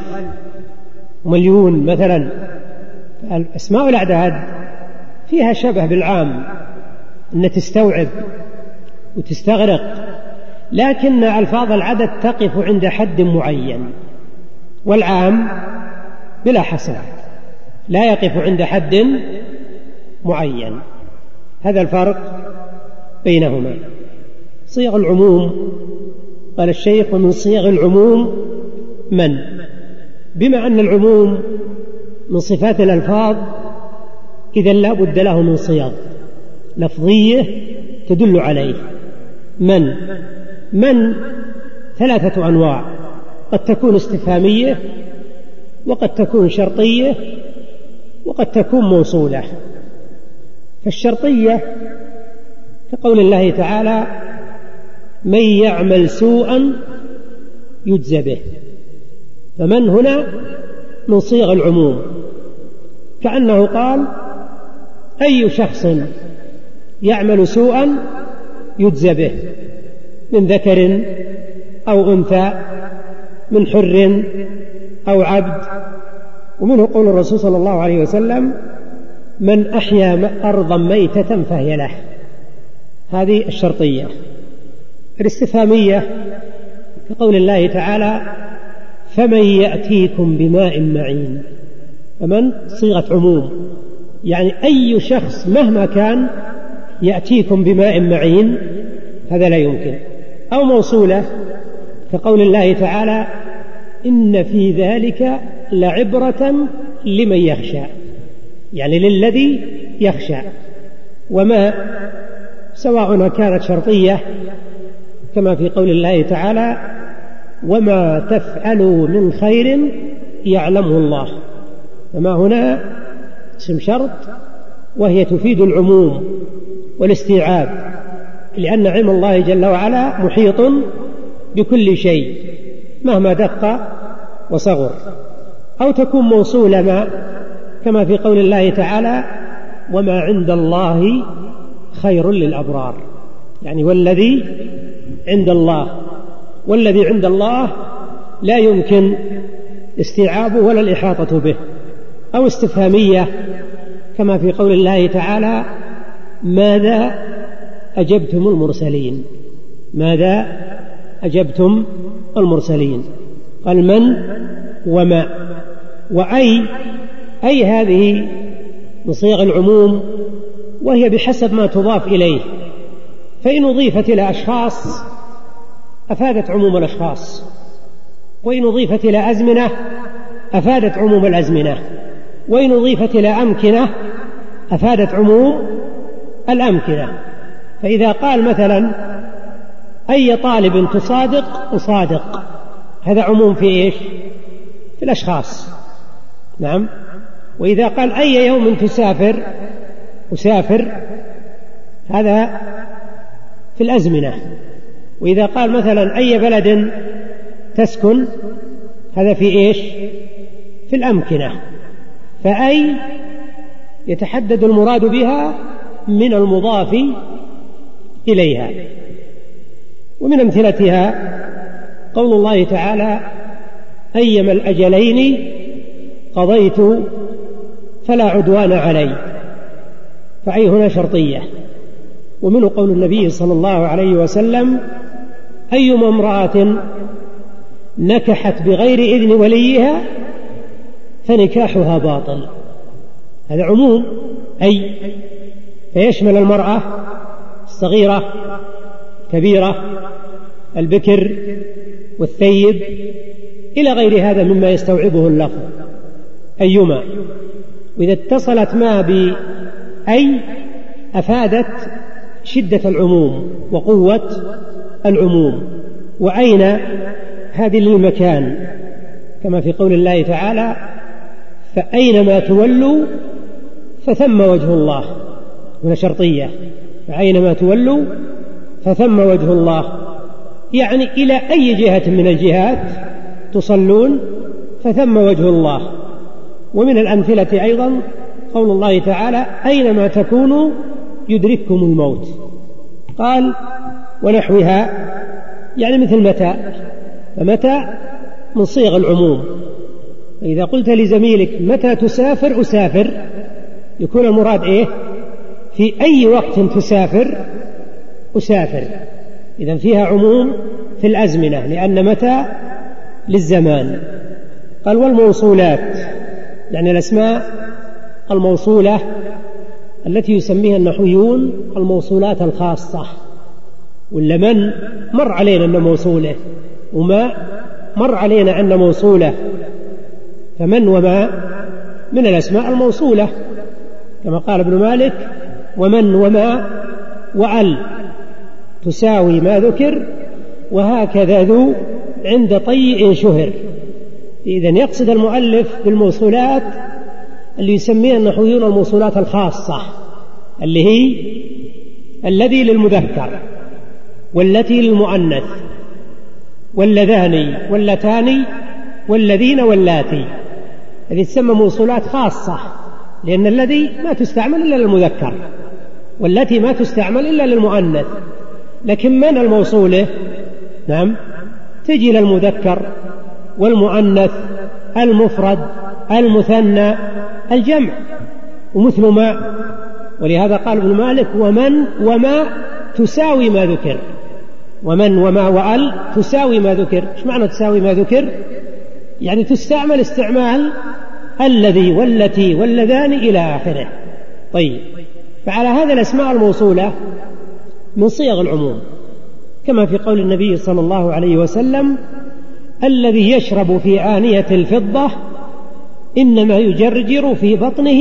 ومليون مثلا. أسماء الأعداد فيها شبه بالعام أن تستوعب وتستغرق، لكن ألفاظ العدد تقف عند حد معين، والعام بلا حصر لا يقف عند حد معين. هذا الفرق بينهما. صيغ العموم، قال الشيخ ومن صيغ العموم من، بما أن العموم من صفات الألفاظ إذا لا بد له من صيغ لفظية تدل عليه. من من ثلاثة أنواع، قد تكون استفهامية وقد تكون شرطية وقد تكون موصولة. فالشرطية كقول الله تعالى من يعمل سوءا يجزى به، فمن هنا من صيغ العموم، كأنه قال أي شخص يعمل سوءا يجزى به، من ذكر أو أنثى، من حر أو عبد. ومنه قول الرسول صلى الله عليه وسلم من أحيا أرضا ميتة فهي له. هذه الشرطية. الاستفهامية كقول الله تعالى فمن يأتيكم بماء معين، فمن صيغة عموم، يعني أي شخص مهما كان يأتيكم بماء معين، هذا لا يمكن. أو موصولة كقول الله تعالى إن في ذلك لعبرة لمن يخشى، يعني للذي يخشى. وما سواء كانت شرطية كما في قول الله تعالى وما تفعلوا من خير يعلمه الله، فما هنا اسم شرط وهي تفيد العموم والاستيعاب، لأن علم الله جل وعلا محيط بكل شيء مهما دق وصغر. أو تكون موصولة ما كما في قول الله تعالى وما عند الله خير للأبرار، يعني والذي عند الله، والذي عند الله لا يمكن استيعابه ولا الإحاطة به، أو استفهامية كما في قول الله تعالى: ماذا أجبتم المرسلين؟ ماذا أجبتم المرسلين؟ قال من وما وأي، أي هذه من صيغ العموم، وهي بحسب ما تضاف إليه، فإن أضيفت إلى أشخاص أفادت عموم الأشخاص، وإن أضيفت إلى أزمنة أفادت عموم الأزمنة، وإن أضيفت إلى أمكنة أفادت عموم الأمكنة. فإذا قال مثلا: أي طالب تصادق أصادق، هذا عموم في إيش؟ في الأشخاص. نعم. وإذا قال: أي يوم تسافر أسافر، هذا في الأزمنة. وإذا قال مثلا: أي بلد تسكن، هذا في إيش؟ في الأمكنة. فأي يتحدد المراد بها من المضاف إليها. ومن أمثلتها قول الله تعالى: أيما الأجلين قضيت فلا عدوان علي، فأي هنا شرطية. ومنه قول النبي صلى الله عليه وسلم: أيما امرأة نكحت بغير إذن وليها فنكاحها باطل. هذا عموم، أي فيشمل المرأة الصغيرة كبيرة، البكر والثيب، إلى غير هذا مما يستوعبه اللفظ أيما. وإذا اتصلت ما بأي أفادت شدة العموم وقوة العموم. وأين هذه للمكان، كما في قول الله تعالى: فأينما تولوا فثم وجه الله. هنا شرطية: فأينما تولوا فثم وجه الله، يعني إلى أي جهة من الجهات تصلون فثم وجه الله. ومن الأمثلة أيضا قول الله تعالى: أينما تكونوا يدرككم الموت. قال: ونحوها، يعني مثل متى. فمتى من صيغ العموم. فإذا قلت لزميلك: متى تسافر أسافر، يكون المراد إيه؟ في أي وقت تسافر أسافر. إذن فيها عموم في الأزمنة، لأن متى للزمان. قال: والموصولات، يعني الأسماء الموصولة التي يسميها النحويون الموصولات الخاصة. ولا من مر علينا أن موصولة، وما مر علينا أن موصولة. فمن وما من الأسماء الموصولة، كما قال ابن مالك: ومن وما وأل تساوي ما ذكر، وهكذا ذو عند طيء شهر. إذن يقصد المؤلف بالموصولات اللي يسميها النحويون الموصولات الخاصة، اللي هي الذي للمذكر، والتي للمؤنث، واللذان واللتان والذين واللاتي. هذه تسمى موصولات خاصة، لأن الذي ما تستعمل إلا للمذكر، والتي ما تستعمل إلا للمؤنث. لكن من الموصولة؟ نعم، تجي للمذكر والمؤنث، المفرد، المثنى، الجمع، ومثل ما. ولهذا قال ابن مالك: ومن وما تساوي ما ذكر. ومن وما وأل تساوي ما ذكر. ايش معنى تساوي ما ذكر؟ يعني تستعمل استعمال الذي والتي واللذان إلى آخره. طيب، فعلى هذا الأسماء الموصولة من صيغ العموم، كما في قول النبي صلى الله عليه وسلم: الذي يشرب في آنية الفضة إنما يجرجر في بطنه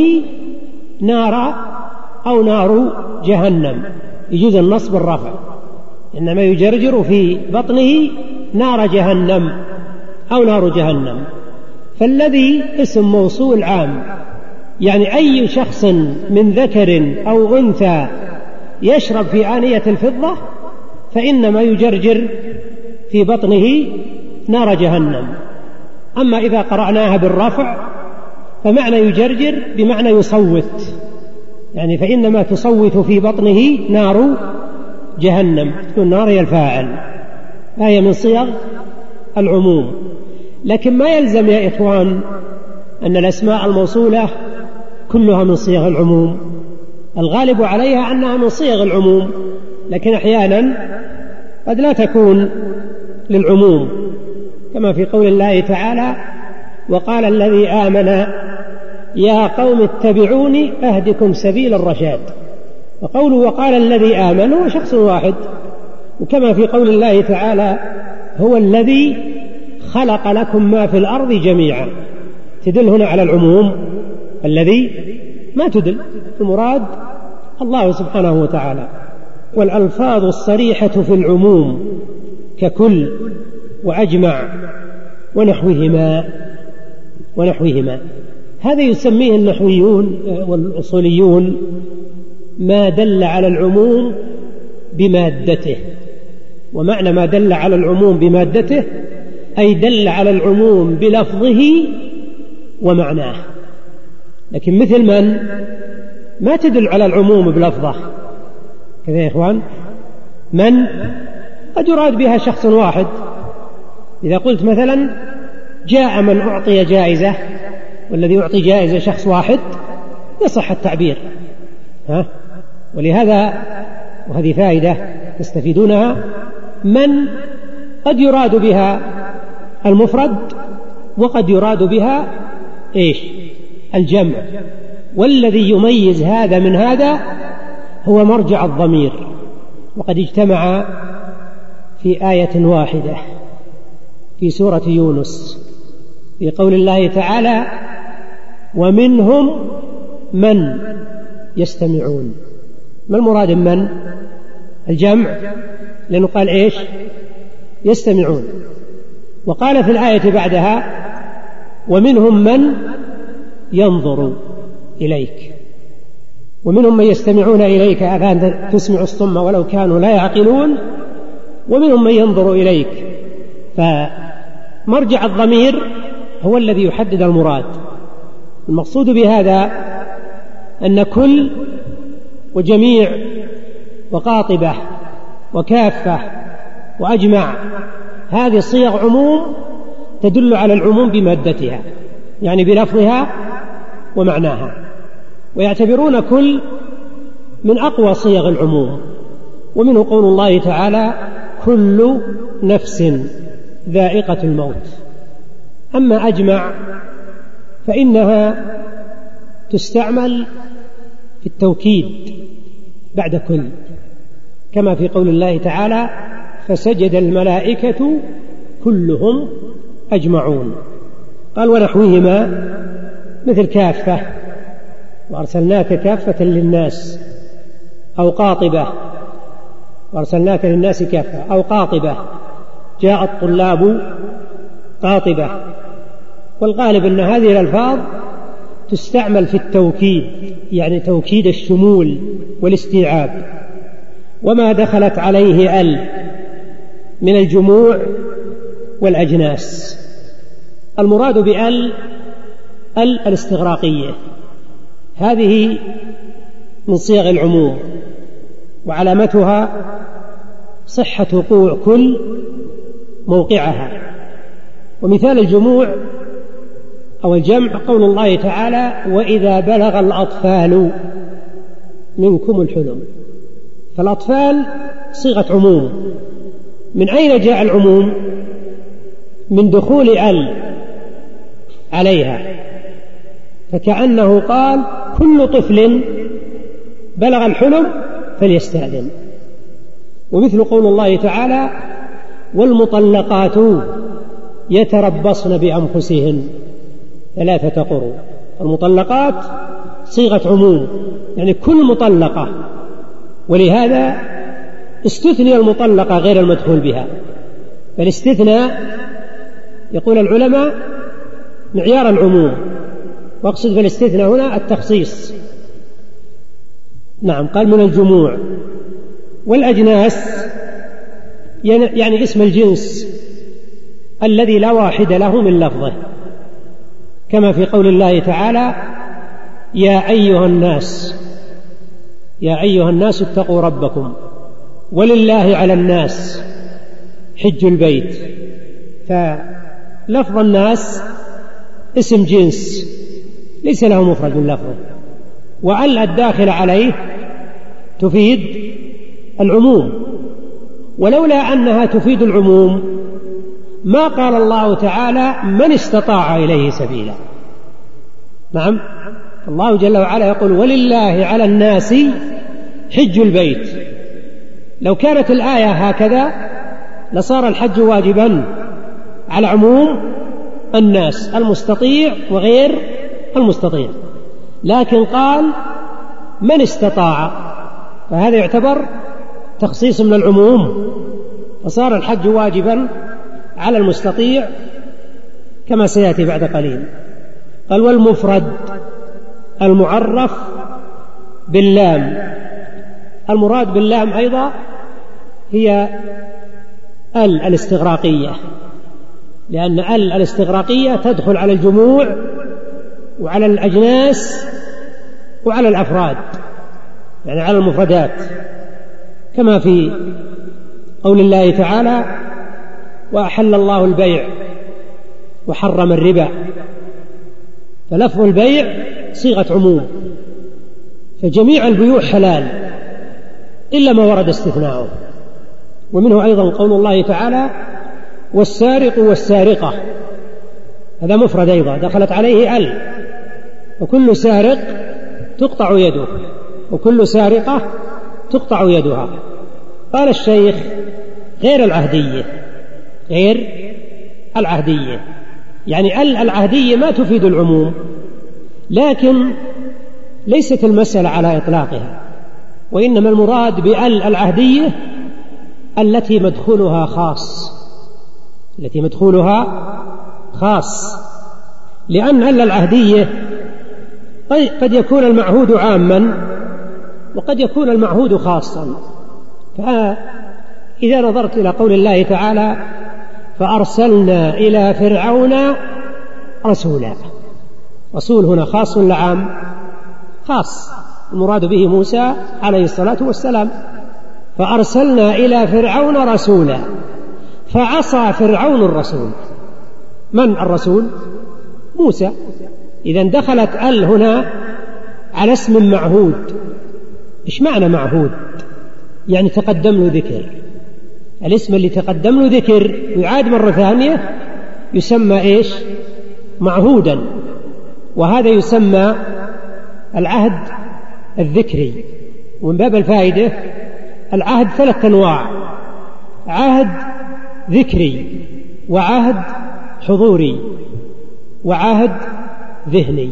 نار أو نار جهنم. يجوز النصب الرفع: إنما يجرجر في بطنه نار جهنم أو نار جهنم. فالذي اسم موصول عام، يعني أي شخص من ذكر أو أنثى يشرب في آنية الفضة فإنما يجرجر في بطنه نار جهنم. أما إذا قرأناها بالرفع فمعنى يجرجر بمعنى يصوت، يعني فإنما تصوت في بطنه نار جهنم، تكون نار هي الفاعل، فهي من صيغ العموم. لكن ما يلزم يا إخوان أن الأسماء الموصولة كلها من صيغ العموم، الغالب عليها أنها من صيغ العموم، لكن أحيانا قد لا تكون للعموم، كما في قول الله تعالى: وقال الذي آمن يا قوم اتبعوني أهدكم سبيل الرشاد. وقوله وقال الذي آمن هو شخص واحد، وكما في قول الله تعالى: هو الذي خلق لكم ما في الأرض جميعا، تدل هنا على العموم، الذي ما تدل، المراد الله سبحانه وتعالى. والألفاظ الصريحة في العموم ككل وأجمع ونحوهما ونحوهما هذا يسميه النحويون والأصوليون ما دل على العموم بمادته. ومعنى ما دل على العموم بمادته أي دل على العموم بلفظه ومعناه. لكن مثل من ما تدل على العموم بلفظه كذا يا إخوان، من قد يراد بها شخص واحد. إذا قلت مثلا جاء من أعطي جائزة، والذي يعطي جائزة شخص واحد، يصح التعبير، ها؟ ولهذا وهذه فائدة تستفيدونها، من قد يراد بها المفرد وقد يراد بها إيش؟ الجمع. والذي يميز هذا من هذا هو مرجع الضمير، وقد اجتمع في آية واحدة في سورة يونس في قول الله تعالى: ومنهم من يستمعون. ما المراد من؟ الجمع، لأنه قال إيش؟ يستمعون. وقال في الآية بعدها: ومنهم من ينظر إليك. ومنهم من يستمعون إليك أفأنت تسمع الصم ولو كانوا لا يعقلون، ومنهم من ينظر إليك. فمرجع الضمير هو الذي يحدد المراد. المقصود بهذا أن كل وجميع وقاطبة وكافة وأجمع هذه صيغ عموم تدل على العموم بمادتها، يعني بلفظها ومعناها، ويعتبرون كل من أقوى صيغ العموم. ومنه قول الله تعالى: كل نفس ذائقة الموت. أما أجمع فإنها تستعمل في التوكيد بعد كل، كما في قول الله تعالى: فسجد الملائكة كلهم أجمعون. قال ونحوهما مثل كافة، وأرسلناك كافة للناس، أو قاطبة، وأرسلناك للناس كافة، أو قاطبة، جاء الطلاب قاطبة. والغالب أن هذه الألفاظ تستعمل في التوكيد، يعني توكيد الشمول والاستيعاب، وما دخلت عليه ال من الجموع والأجناس. المراد بال ال الاستغراقية، هذه من صيغ العموم، وعلامتها صحة وقوع كل موقعها. ومثال الجموع أو الجمع قول الله تعالى: وإذا بلغ الأطفال منكم الحلم. فالأطفال صيغة عموم. من أين جاء العموم؟ من دخول ال عليها، فكأنه قال: كل طفل بلغ الحلم فليستأذن. ومثل قول الله تعالى: والمطلقات يتربصن بأنفسهن ثلاثة قروء. المطلقات صيغة عموم، يعني كل مطلقة، ولهذا استثني المطلقة غير المدخول بها. فالاستثناء يقول العلماء معيار العموم، واقصد بالاستثناء هنا التخصيص. نعم، قال من الجموع. والأجناس يعني اسم الجنس الذي لا واحد له من لفظه، كما في قول الله تعالى: يا أيها الناس يا أيها الناس اتقوا ربكم. ولله على الناس حج البيت، فلفظ الناس اسم جنس ليس له مفرد من لفظه، وعل الداخل عليه تفيد العموم، ولولا أنها تفيد العموم ما قال الله تعالى من استطاع إليه سبيلا. نعم، الله جل وعلا يقول ولله على الناس حج البيت. لو كانت الآية هكذا لصار الحج واجبا على عموم الناس، المستطيع وغير المستطيع، لكن قال من استطاع، فهذا يعتبر تخصيص من العموم، فصار الحج واجبا على المستطيع كما سيأتي بعد قليل. قال والمفرد المعرف باللام، المراد باللام أيضا هي ال الاستغراقية، لأن ال الاستغراقية تدخل على الجموع وعلى الأجناس وعلى الأفراد، يعني على المفردات، كما في قول الله تعالى وأحل الله البيع وحرم الربا، فلفظ البيع صيغة عموم، فجميع البيوع حلال إلا ما ورد استثناؤه. ومنه أيضا قول الله تعالى والسارق والسارقة، هذا مفرد أيضا دخلت عليه ال، وكل سارق تقطع يده وكل سارقة تقطع يدها. قال الشيخ غير العهدية، غير العهدية يعني ال العهدية ما تفيد العموم، لكن ليست المسألة على إطلاقها، وإنما المراد بال العهدية التي مدخولها خاص، التي مدخولها خاص، لأن ال العهدية قد يكون المعهود عاما وقد يكون المعهود خاصا. فإذا نظرت إلى قول الله تعالى فأرسلنا إلى فرعون رسولا، رسول هنا خاص ولا عام؟ خاص، المراد به موسى عليه الصلاة والسلام. فأرسلنا إلى فرعون رسولا فعصى فرعون الرسول. من الرسول؟ موسى. إذن دخلت ال هنا على اسم معهود. إيش معنى معهود؟ يعني تقدم له ذكر، الاسم اللي تقدم له ذكر يعاد مرة ثانية يسمى إيش؟ معهودا. وهذا يسمى العهد الذكري. ومن باب الفائدة العهد ثلاث أنواع: عهد ذكري وعهد حضوري وعهد ذهني.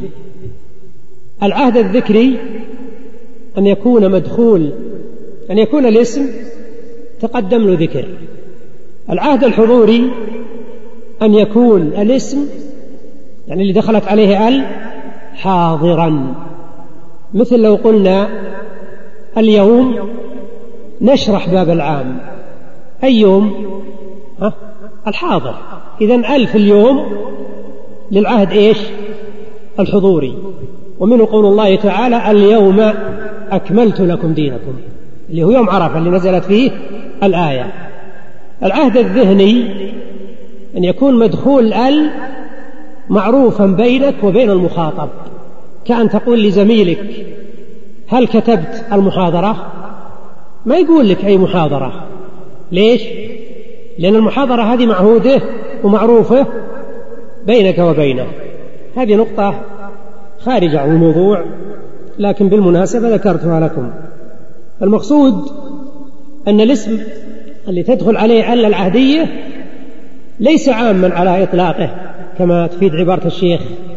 العهد الذكري أن يكون مدخول، أن يكون الاسم تقدم له ذكر. العهد الحضوري أن يكون الاسم يعني اللي دخلت عليه ال حاضرا، مثل لو قلنا اليوم نشرح باب العام، أي يوم؟ ها؟ الحاضر. إذن ألف اليوم للعهد إيش؟ الحضوري. ومنه قول الله تعالى اليوم أكملت لكم دينكم، اللي هو يوم عرفة اللي نزلت فيه الآية. العهد الذهني أن يكون مدخول ال معروفا بينك وبين المخاطب، كأن تقول لزميلك هل كتبت المحاضرة؟ ما يقول لك أي محاضرة. ليش؟ لأن المحاضرة هذه معهودة ومعروفة بينك وبينه. هذه نقطة خارجة عن الموضوع لكن بالمناسبة ذكرتها لكم. المقصود أن الاسم اللي تدخل عليه ال العهدية ليس عاما على إطلاقه كما تفيد عبارة الشيخ،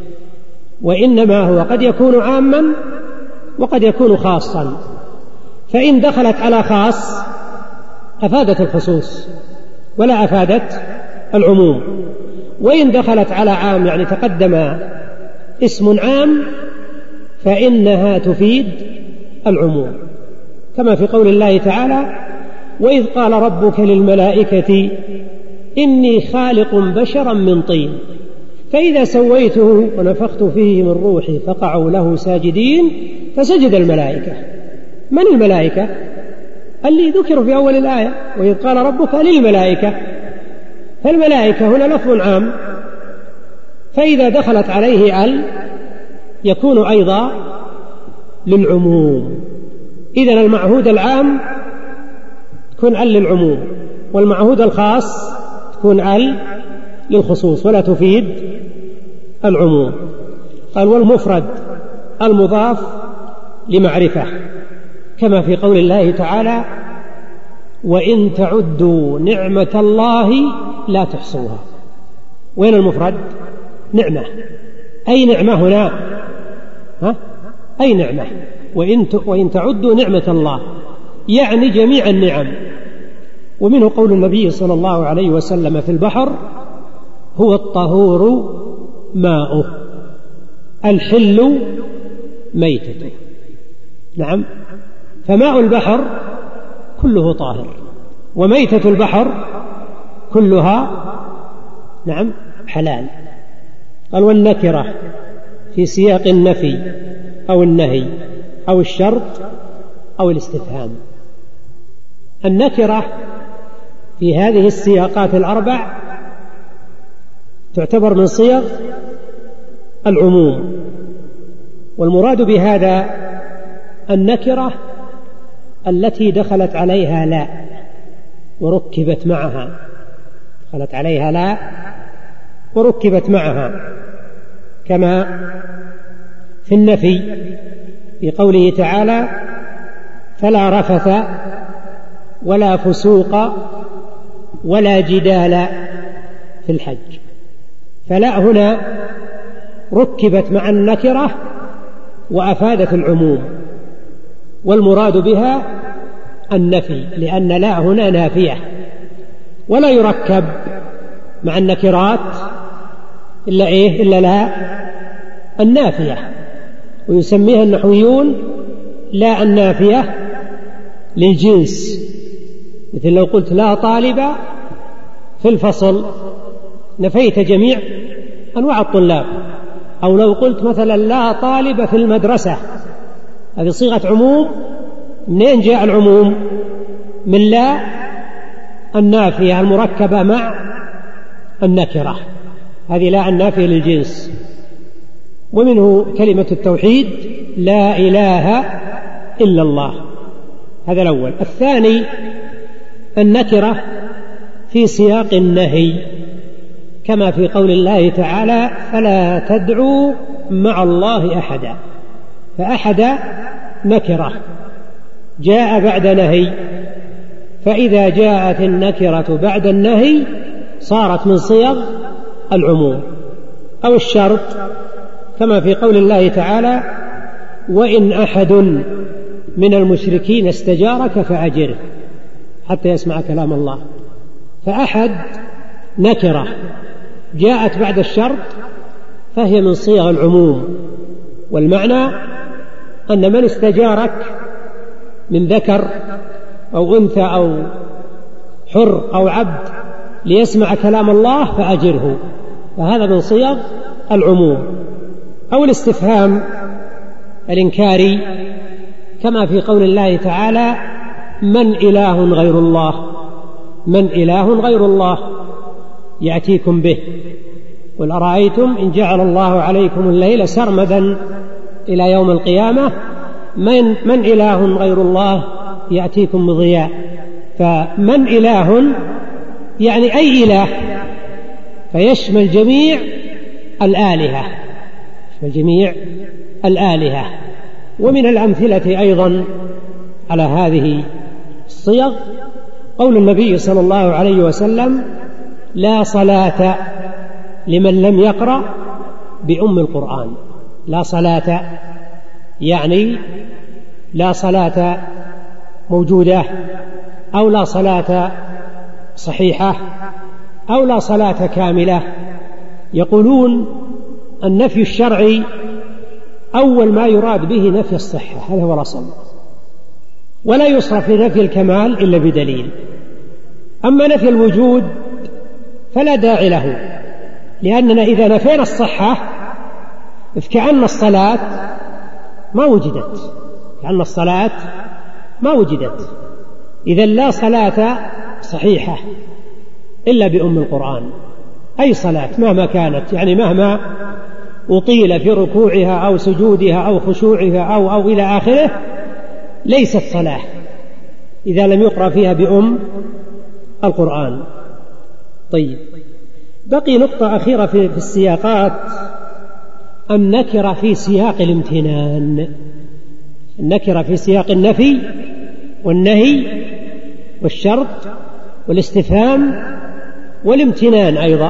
وإنما هو قد يكون عاما وقد يكون خاصا. فإن دخلت على خاص أفادت الخصوص ولا أفادت العموم، وإن دخلت على عام يعني تقدم اسم عام فإنها تفيد العموم، كما في قول الله تعالى وإذ قال ربك للملائكة إني خالق بشرا من طين فإذا سويته ونفخت فيه من روحي فقعوا له ساجدين فسجد الملائكة. من الملائكة؟ اللي ذكر في أول الآية وإذ قال ربك للملائكة، فالملائكة هنا لفظ عام، فإذا دخلت عليه ال يكون أيضا للعموم. إذن المعهود العام تكون ال للعموم، والمعهود الخاص تكون ال للخصوص ولا تفيد العموم. قال والمفرد المضاف لمعرفة، كما في قول الله تعالى وإن تعدوا نعمة الله لا تحصوها. وين المفرد؟ نعمة. أي نعمة هنا؟ ها؟ أي نعمة؟ وإن وإن تعدوا نعمة الله يعني جميع النعم. ومنه قول النبي صلى الله عليه وسلم في البحر هو الطهور ماؤه الحل ميتته. نعم، فماء البحر كله طاهر، وميتة البحر كلها نعم حلال. قال والنكرة في سياق النفي أو النهي أو الشرط أو الاستفهام. النكرة في هذه السياقات الأربع تعتبر من صيغ العموم، والمراد بهذا النكرة التي دخلت عليها لا وركبت معها، دخلت عليها لا وركبت معها، كما في النفي في قوله تعالى فلا رفث ولا فسوق ولا جدال في الحج. فلا هنا ركبت مع النكرة وأفادت العموم، والمراد بها النفي، لأن لا هنا نافية، ولا يركب مع النكرات إلا إيه إلا لا النافية، ويسميها النحويون لا النافية للجنس. مثل لو قلت لا طالب في الفصل نفيت جميع أنواع الطلاب، أو لو قلت مثلا لا طالب في المدرسة، هذه صيغة عموم. منين جاء العموم؟ من لا النافية المركبة مع النكرة، هذه لا النافية للجنس. ومنه كلمة التوحيد لا إله إلا الله، هذا الأول. الثاني النكرة في سياق النهي، كما في قول الله تعالى فلا تدعوا مع الله أحدا. فأحد نكرة جاء بعد نهي، فإذا جاءت النكرة بعد النهي صارت من صيغ العموم. أو الشرط، كما في قول الله تعالى وإن أحد من المشركين استجارك فأجره حتى يسمع كلام الله. فأحد نكرة جاءت بعد الشرط فهي من صيغ العموم، والمعنى أن من استجارك من ذكر أو أنثى أو حر أو عبد ليسمع كلام الله فأجره، فهذا من صيغ العموم. أو الاستفهام الإنكاري، كما في قول الله تعالى من إله غير الله، من إله غير الله يأتيكم به، قل أرأيتم إن جعل الله عليكم الليل سرمدا إلى يوم القيامة من, من إله غير الله يأتيكم بضياء. فمن إله يعني أي إله، فيشمل جميع الآلهة، يشمل جميع الآلهة. ومن الأمثلة أيضا على هذه الصيغ قول النبي صلى الله عليه وسلم لا صلاة لمن لم يقرأ بأم القرآن. لا صلاة يعني لا صلاة موجودة، أو لا صلاة صحيحة، أو لا صلاة كاملة. يقولون النفي الشرعي أول ما يراد به نفي الصحة، هذا هو الأصل، ولا يصرف لنفي الكمال إلا بدليل. أما نفي الوجود فلا داعي له، لأننا إذا نفينا الصحة كأن الصلاة ما وجدت، كأن الصلاة ما وجدت. إذن لا صلاة صحيحة إلا بأم القرآن، أي صلاة مهما كانت، يعني مهما أطيل في ركوعها أو سجودها أو خشوعها أو, أو إلى آخره، ليست صلاة إذا لم يقرأ فيها بأم القرآن. طيب، بقي نقطة أخيرة في السياقات، النكرة في سياق الامتنان. النكرة في سياق النفي والنهي والشرط والاستفهام والامتنان أيضا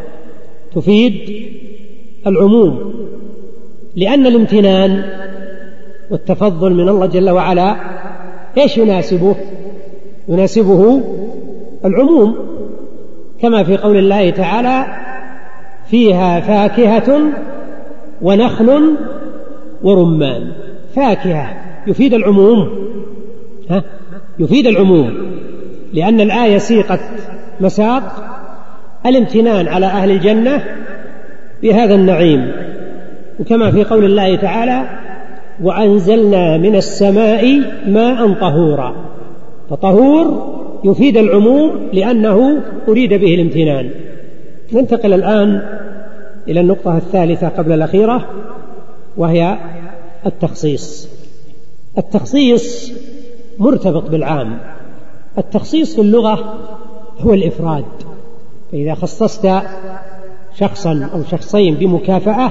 تفيد العموم، لأن الامتنان والتفضل من الله جل وعلا إيش يناسبه؟ يناسبه العموم، كما في قول الله تعالى: فيها فاكهة ونخل ورمان. فاكهة يفيد العموم، ها؟ يفيد العموم، لأن الآية سيقت مساق الامتنان على أهل الجنة بهذا النعيم، وكما في قول الله تعالى: وأنزلنا من السماء ماء طهورا. فطهور يفيد العموم لأنه أريد به الامتنان. ننتقل الآن إلى النقطة الثالثة قبل الأخيرة، وهي التخصيص. التخصيص مرتبط بالعام. التخصيص في اللغة هو الإفراد، فإذا خصصت شخصا أو شخصين بمكافأة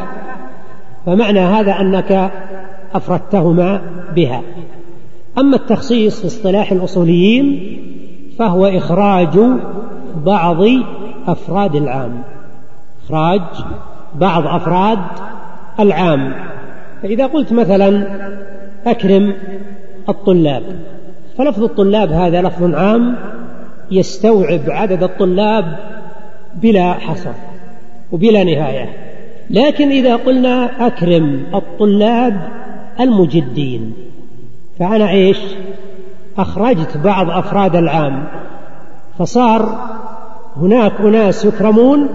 فمعنى هذا أنك أفردتهما بها. أما التخصيص في اصطلاح الأصوليين فهو إخراج بعض أفراد العام، إخراج بعض أفراد العام. فإذا قلت مثلا أكرم الطلاب، فلفظ الطلاب هذا لفظ عام يستوعب عدد الطلاب بلا حصر وبلا نهاية. لكن إذا قلنا أكرم الطلاب المجدين، فأنا إيش؟ أخرجت بعض أفراد العام، فصار هناك أناس يكرمون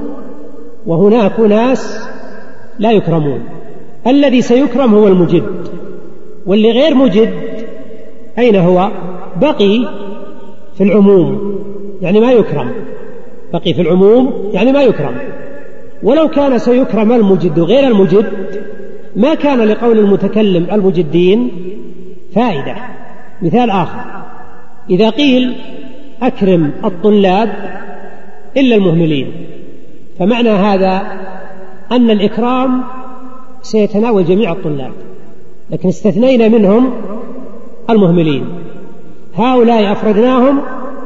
وهناك أناس لا يكرمون. الذي سيكرم هو المجد، واللي غير مجد أين هو؟ بقي في العموم، يعني ما يكرم. بقي في العموم يعني ما يكرم. ولو كان سيكرم المجد غير المجد ما كان لقول المتكلم المجدين فائدة. مثال آخر: إذا قيل أكرم الطلاب إلا المهملين، فمعنى هذا أن الإكرام سيتناول جميع الطلاب، لكن استثنينا منهم المهملين. هؤلاء أفردناهم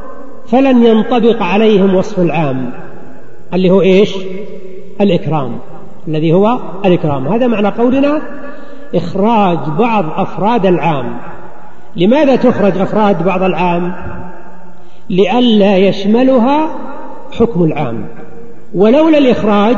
فلن ينطبق عليهم وصف العام اللي هو إيش؟ الإكرام، الذي هو الإكرام. هذا معنى قولنا إخراج بعض أفراد العام. لماذا تخرج أفراد بعض العام؟ لئلا يشملها حكم العام، ولولا الإخراج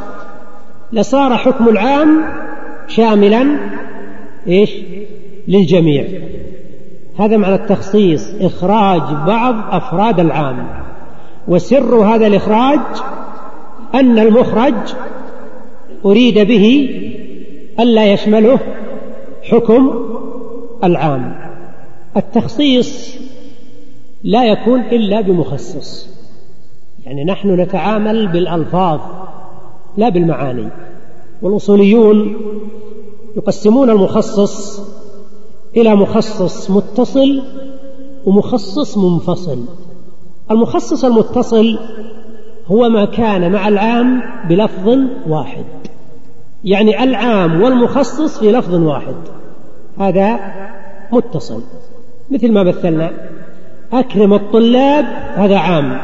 لصار حكم العام شاملا إيش؟ للجميع. هذا معنى التخصيص، إخراج بعض أفراد العام. وسر هذا الإخراج أن المخرج أريد به ألا يشمله حكم العام. التخصيص لا يكون إلا بمخصص، يعني نحن نتعامل بالألفاظ لا بالمعاني. والأصوليون يقسمون المخصص إلى مخصص متصل ومخصص منفصل. المخصص المتصل هو ما كان مع العام بلفظ واحد، يعني العام والمخصص في لفظ واحد، هذا متصل. مثل ما مثلنا: أكرم الطلاب هذا عام،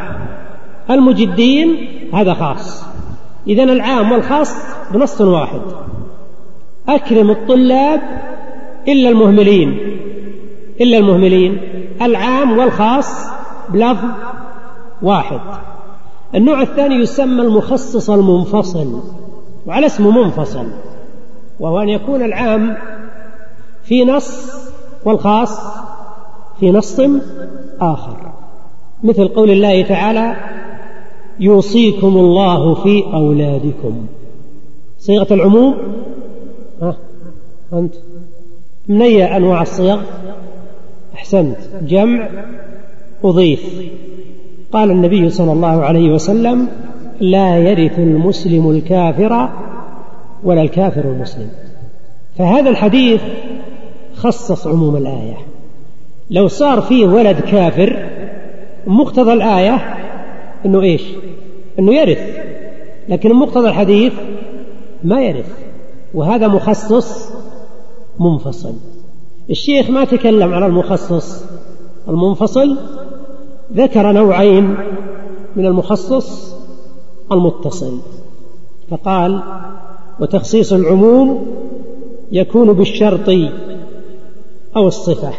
المجدين هذا خاص. إذن العام والخاص بنص واحد. أكرم الطلاب إلا المهملين، إلا المهملين، العام والخاص بلفظ واحد. النوع الثاني يسمى المخصص المنفصل، وعلى اسم منفصل، وهو أن يكون العام في نص والخاص في نص آخر، مثل قول الله تعالى: يوصيكم الله في أولادكم. صيغة العموم، ها أنت من أي أنواع الصيغ؟ أحسنت، جمع أضيف. قال النبي صلى الله عليه وسلم: لا يرث المسلم الكافر ولا الكافر المسلم. فهذا الحديث خصص عموم الآية. لو صار فيه ولد كافر مقتضى الآية أنه إيش؟ أنه يرث، لكن مقتضى الحديث ما يرث، وهذا مخصص منفصل. الشيخ ما تكلم على المخصص المنفصل، ذكر نوعين من المخصص المتصل، فقال: وتخصيص العموم يكون بالشرط أو الصفة،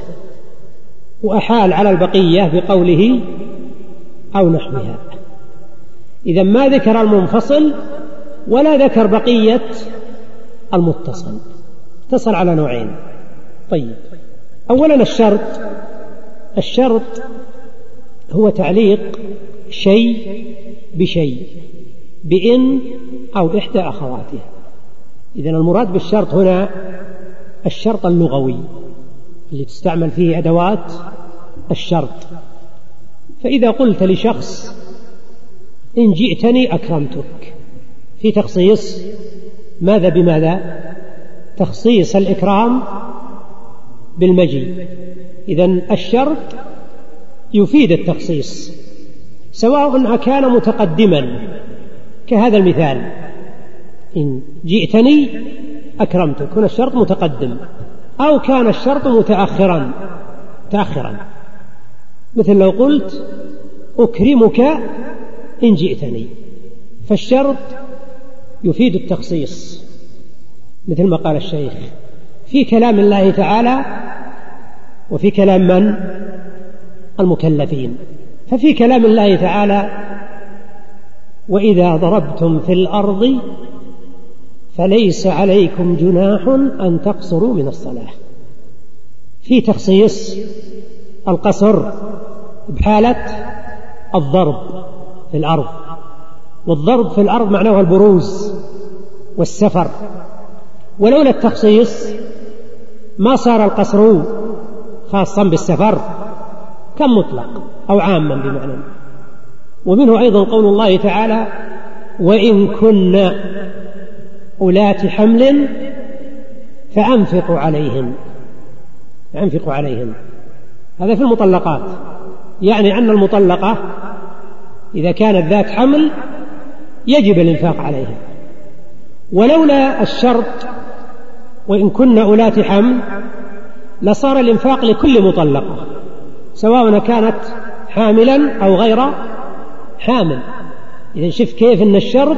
وأحال على البقية بقوله أو نحوها. إذا ما ذكر المنفصل ولا ذكر بقية المتصل، اتصل على نوعين. طيب، أولا الشرط. الشرط هو تعليق شيء بشيء بإن أو إحدى أخواتها. إذن المراد بالشرط هنا الشرط اللغوي اللي تستعمل فيه أدوات الشرط. فإذا قلت لشخص: إن جئتني أكرمتك، في تخصيص ماذا بماذا؟ تخصيص الإكرام بالمجيء. إذن الشرط يفيد التخصيص، سواء كان متقدما كهذا المثال: إن جئتني أكرمتك، هنا الشرط متقدم، أو كان الشرط متأخرا تأخرا، مثل لو قلت: أكرمك إن جئتني، فالشرط يفيد التخصيص، مثل ما قال الشيخ في كلام الله تعالى وفي كلام من؟ المكلفين. ففي كلام الله تعالى: وإذا ضربتم في الأرض فليس عليكم جناح أن تقصروا من الصلاة. في تخصيص القصر بحالة الضرب في الأرض، والضرب في الأرض معناه البروز والسفر، ولولا التخصيص ما صار القصر خاصا بالسفر كم مطلق أو عاما بمعنى. ومنه أيضا قول الله تعالى: وإن كن أولات حمل فأنفقوا عليهن فأنفقوا عليهن هذا في المطلقات، يعني أن المطلقة إذا كانت ذات حمل يجب الإنفاق عليها. ولولا الشرط وإن كن أولات حمل لصار الإنفاق لكل مطلقة، سواء كانت حاملا أو غير حامل. إذا شف كيف أن الشرط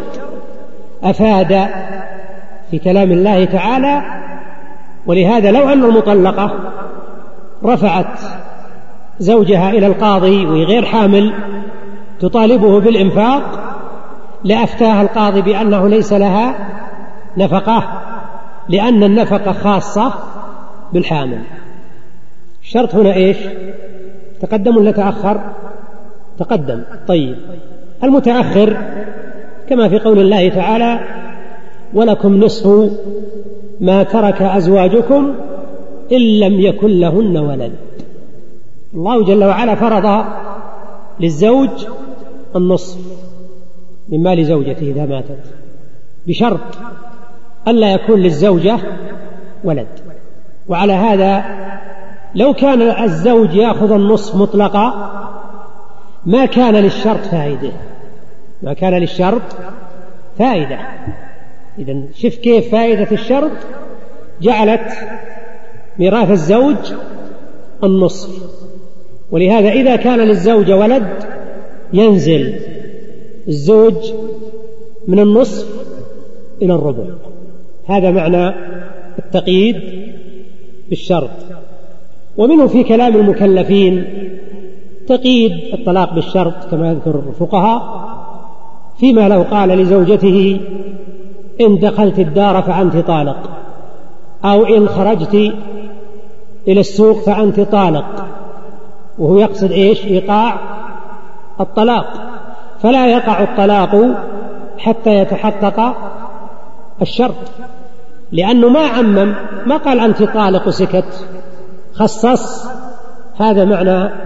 أفاد في كلام الله تعالى. ولهذا لو أن المطلقة رفعت زوجها إلى القاضي وهي غير حامل تطالبه بالإنفاق لأفتاها القاضي بأنه ليس لها نفقة، لأن النفقة خاصة بالحامل. الشرط هنا إيش؟ تقدم ولا تأخر؟ تقدم. طيب، المتأخر كما في قول الله تعالى: ولكم نصف ما ترك أزواجكم إن لم يكن لهن ولد. الله جل وعلا فرض للزوج النصف من مال زوجته إذا ماتت، بشرط ألا يكون للزوجة ولد. وعلى هذا لو كان الزوج يأخذ النصف مطلقا ما كان للشرط فائدة ما كان للشرط فائدة. إذن شوف كيف فائدة الشرط جعلت ميراث الزوج النصف. ولهذا إذا كان للزوجة ولد ينزل الزوج من النصف إلى الربع. هذا معنى التقييد بالشرط. ومنه في كلام المكلفين تقييد الطلاق بالشرط كما يذكر الفقهاء، فيما لو قال لزوجته: إن دخلت الدار فأنت طالق، أو إن خرجت إلى السوق فأنت طالق، وهو يقصد إيش؟ إيقاع الطلاق. فلا يقع الطلاق حتى يتحقق الشرط، لأنه ما عمم، ما قال أنت طالق وسكت، خصص. هذا معنى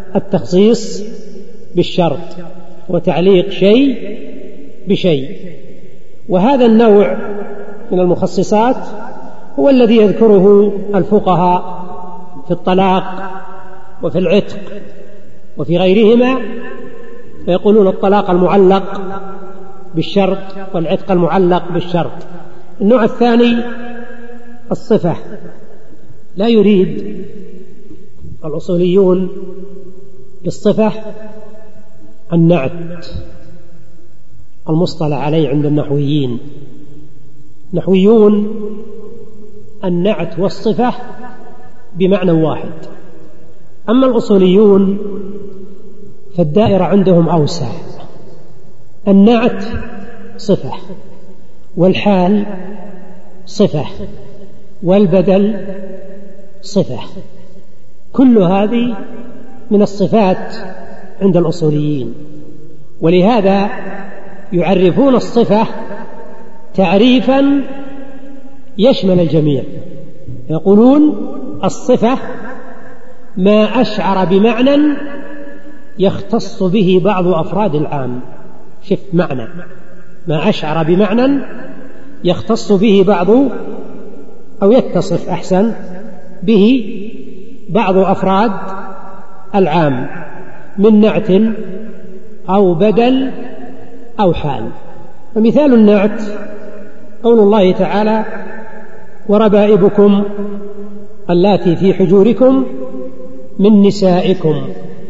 التخصيص بالشرط وتعليق شيء بشيء. وهذا النوع من المخصصات هو الذي يذكره الفقهاء في الطلاق وفي العتق وفي غيرهما، فيقولون الطلاق المعلق بالشرط والعتق المعلق بالشرط. النوع الثاني الصفة. لا يريد الأصوليون بالصفة النعت المصطلح عليه عند النحويين. نحويون النعت والصفة بمعنى واحد، أما الأصوليون فالدائرة عندهم أوسع. النعت صفة، والحال صفة، والبدل صفة، كل هذه من الصفات عند الأصوليين. ولهذا يعرفون الصفة تعريفا يشمل الجميع، يقولون الصفة ما أشعر بمعنى يختص به بعض أفراد العام. شف معنى ما أشعر بمعنى يختص به بعض أو يتصف أحسن به بعض أفراد العام من نعت أو بدل أو حال. فمثال النعت قول الله تعالى: وربائبكم اللاتي في حجوركم من نسائكم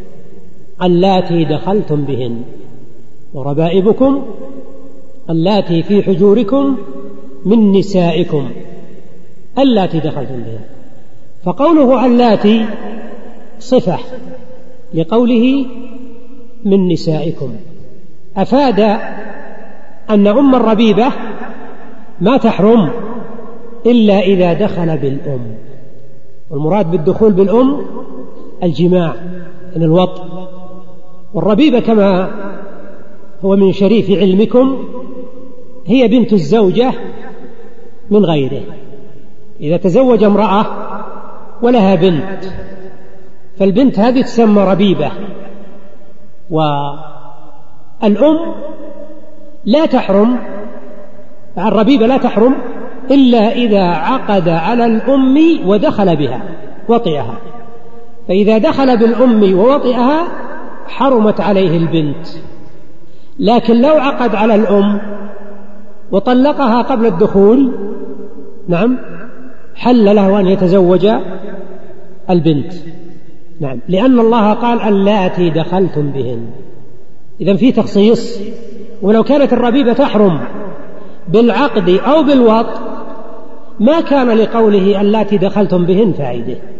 اللاتي دخلتم بهن. وربائبكم اللاتي في حجوركم من نسائكم اللاتي دخلتم بهن. فقوله اللاتي صفة لقوله من نسائكم، أفاد أن أم الربيبة ما تحرم إلا إذا دخل بالأم، والمراد بالدخول بالأم الجماع من الوطء. والربيبة كما هو من شريف علمكم هي بنت الزوجة من غيره. إذا تزوج امرأة ولها بنت فالبنت هذه تسمى ربيبة، والأم لا تحرم، الربيبة لا تحرم إلا إذا عقد على الأم ودخل بها وطئها، فإذا دخل بالأم ووطئها حرمت عليه البنت. لكن لو عقد على الأم وطلقها قبل الدخول نعم حل له أن يتزوج البنت. نعم، لأن الله قال اللاتي دخلتم بهن. إذن في تخصيص. ولو كانت الربيبة تحرم بالعقد أو بالوطء ما كان لقوله اللاتي دخلتم بهن فائدة.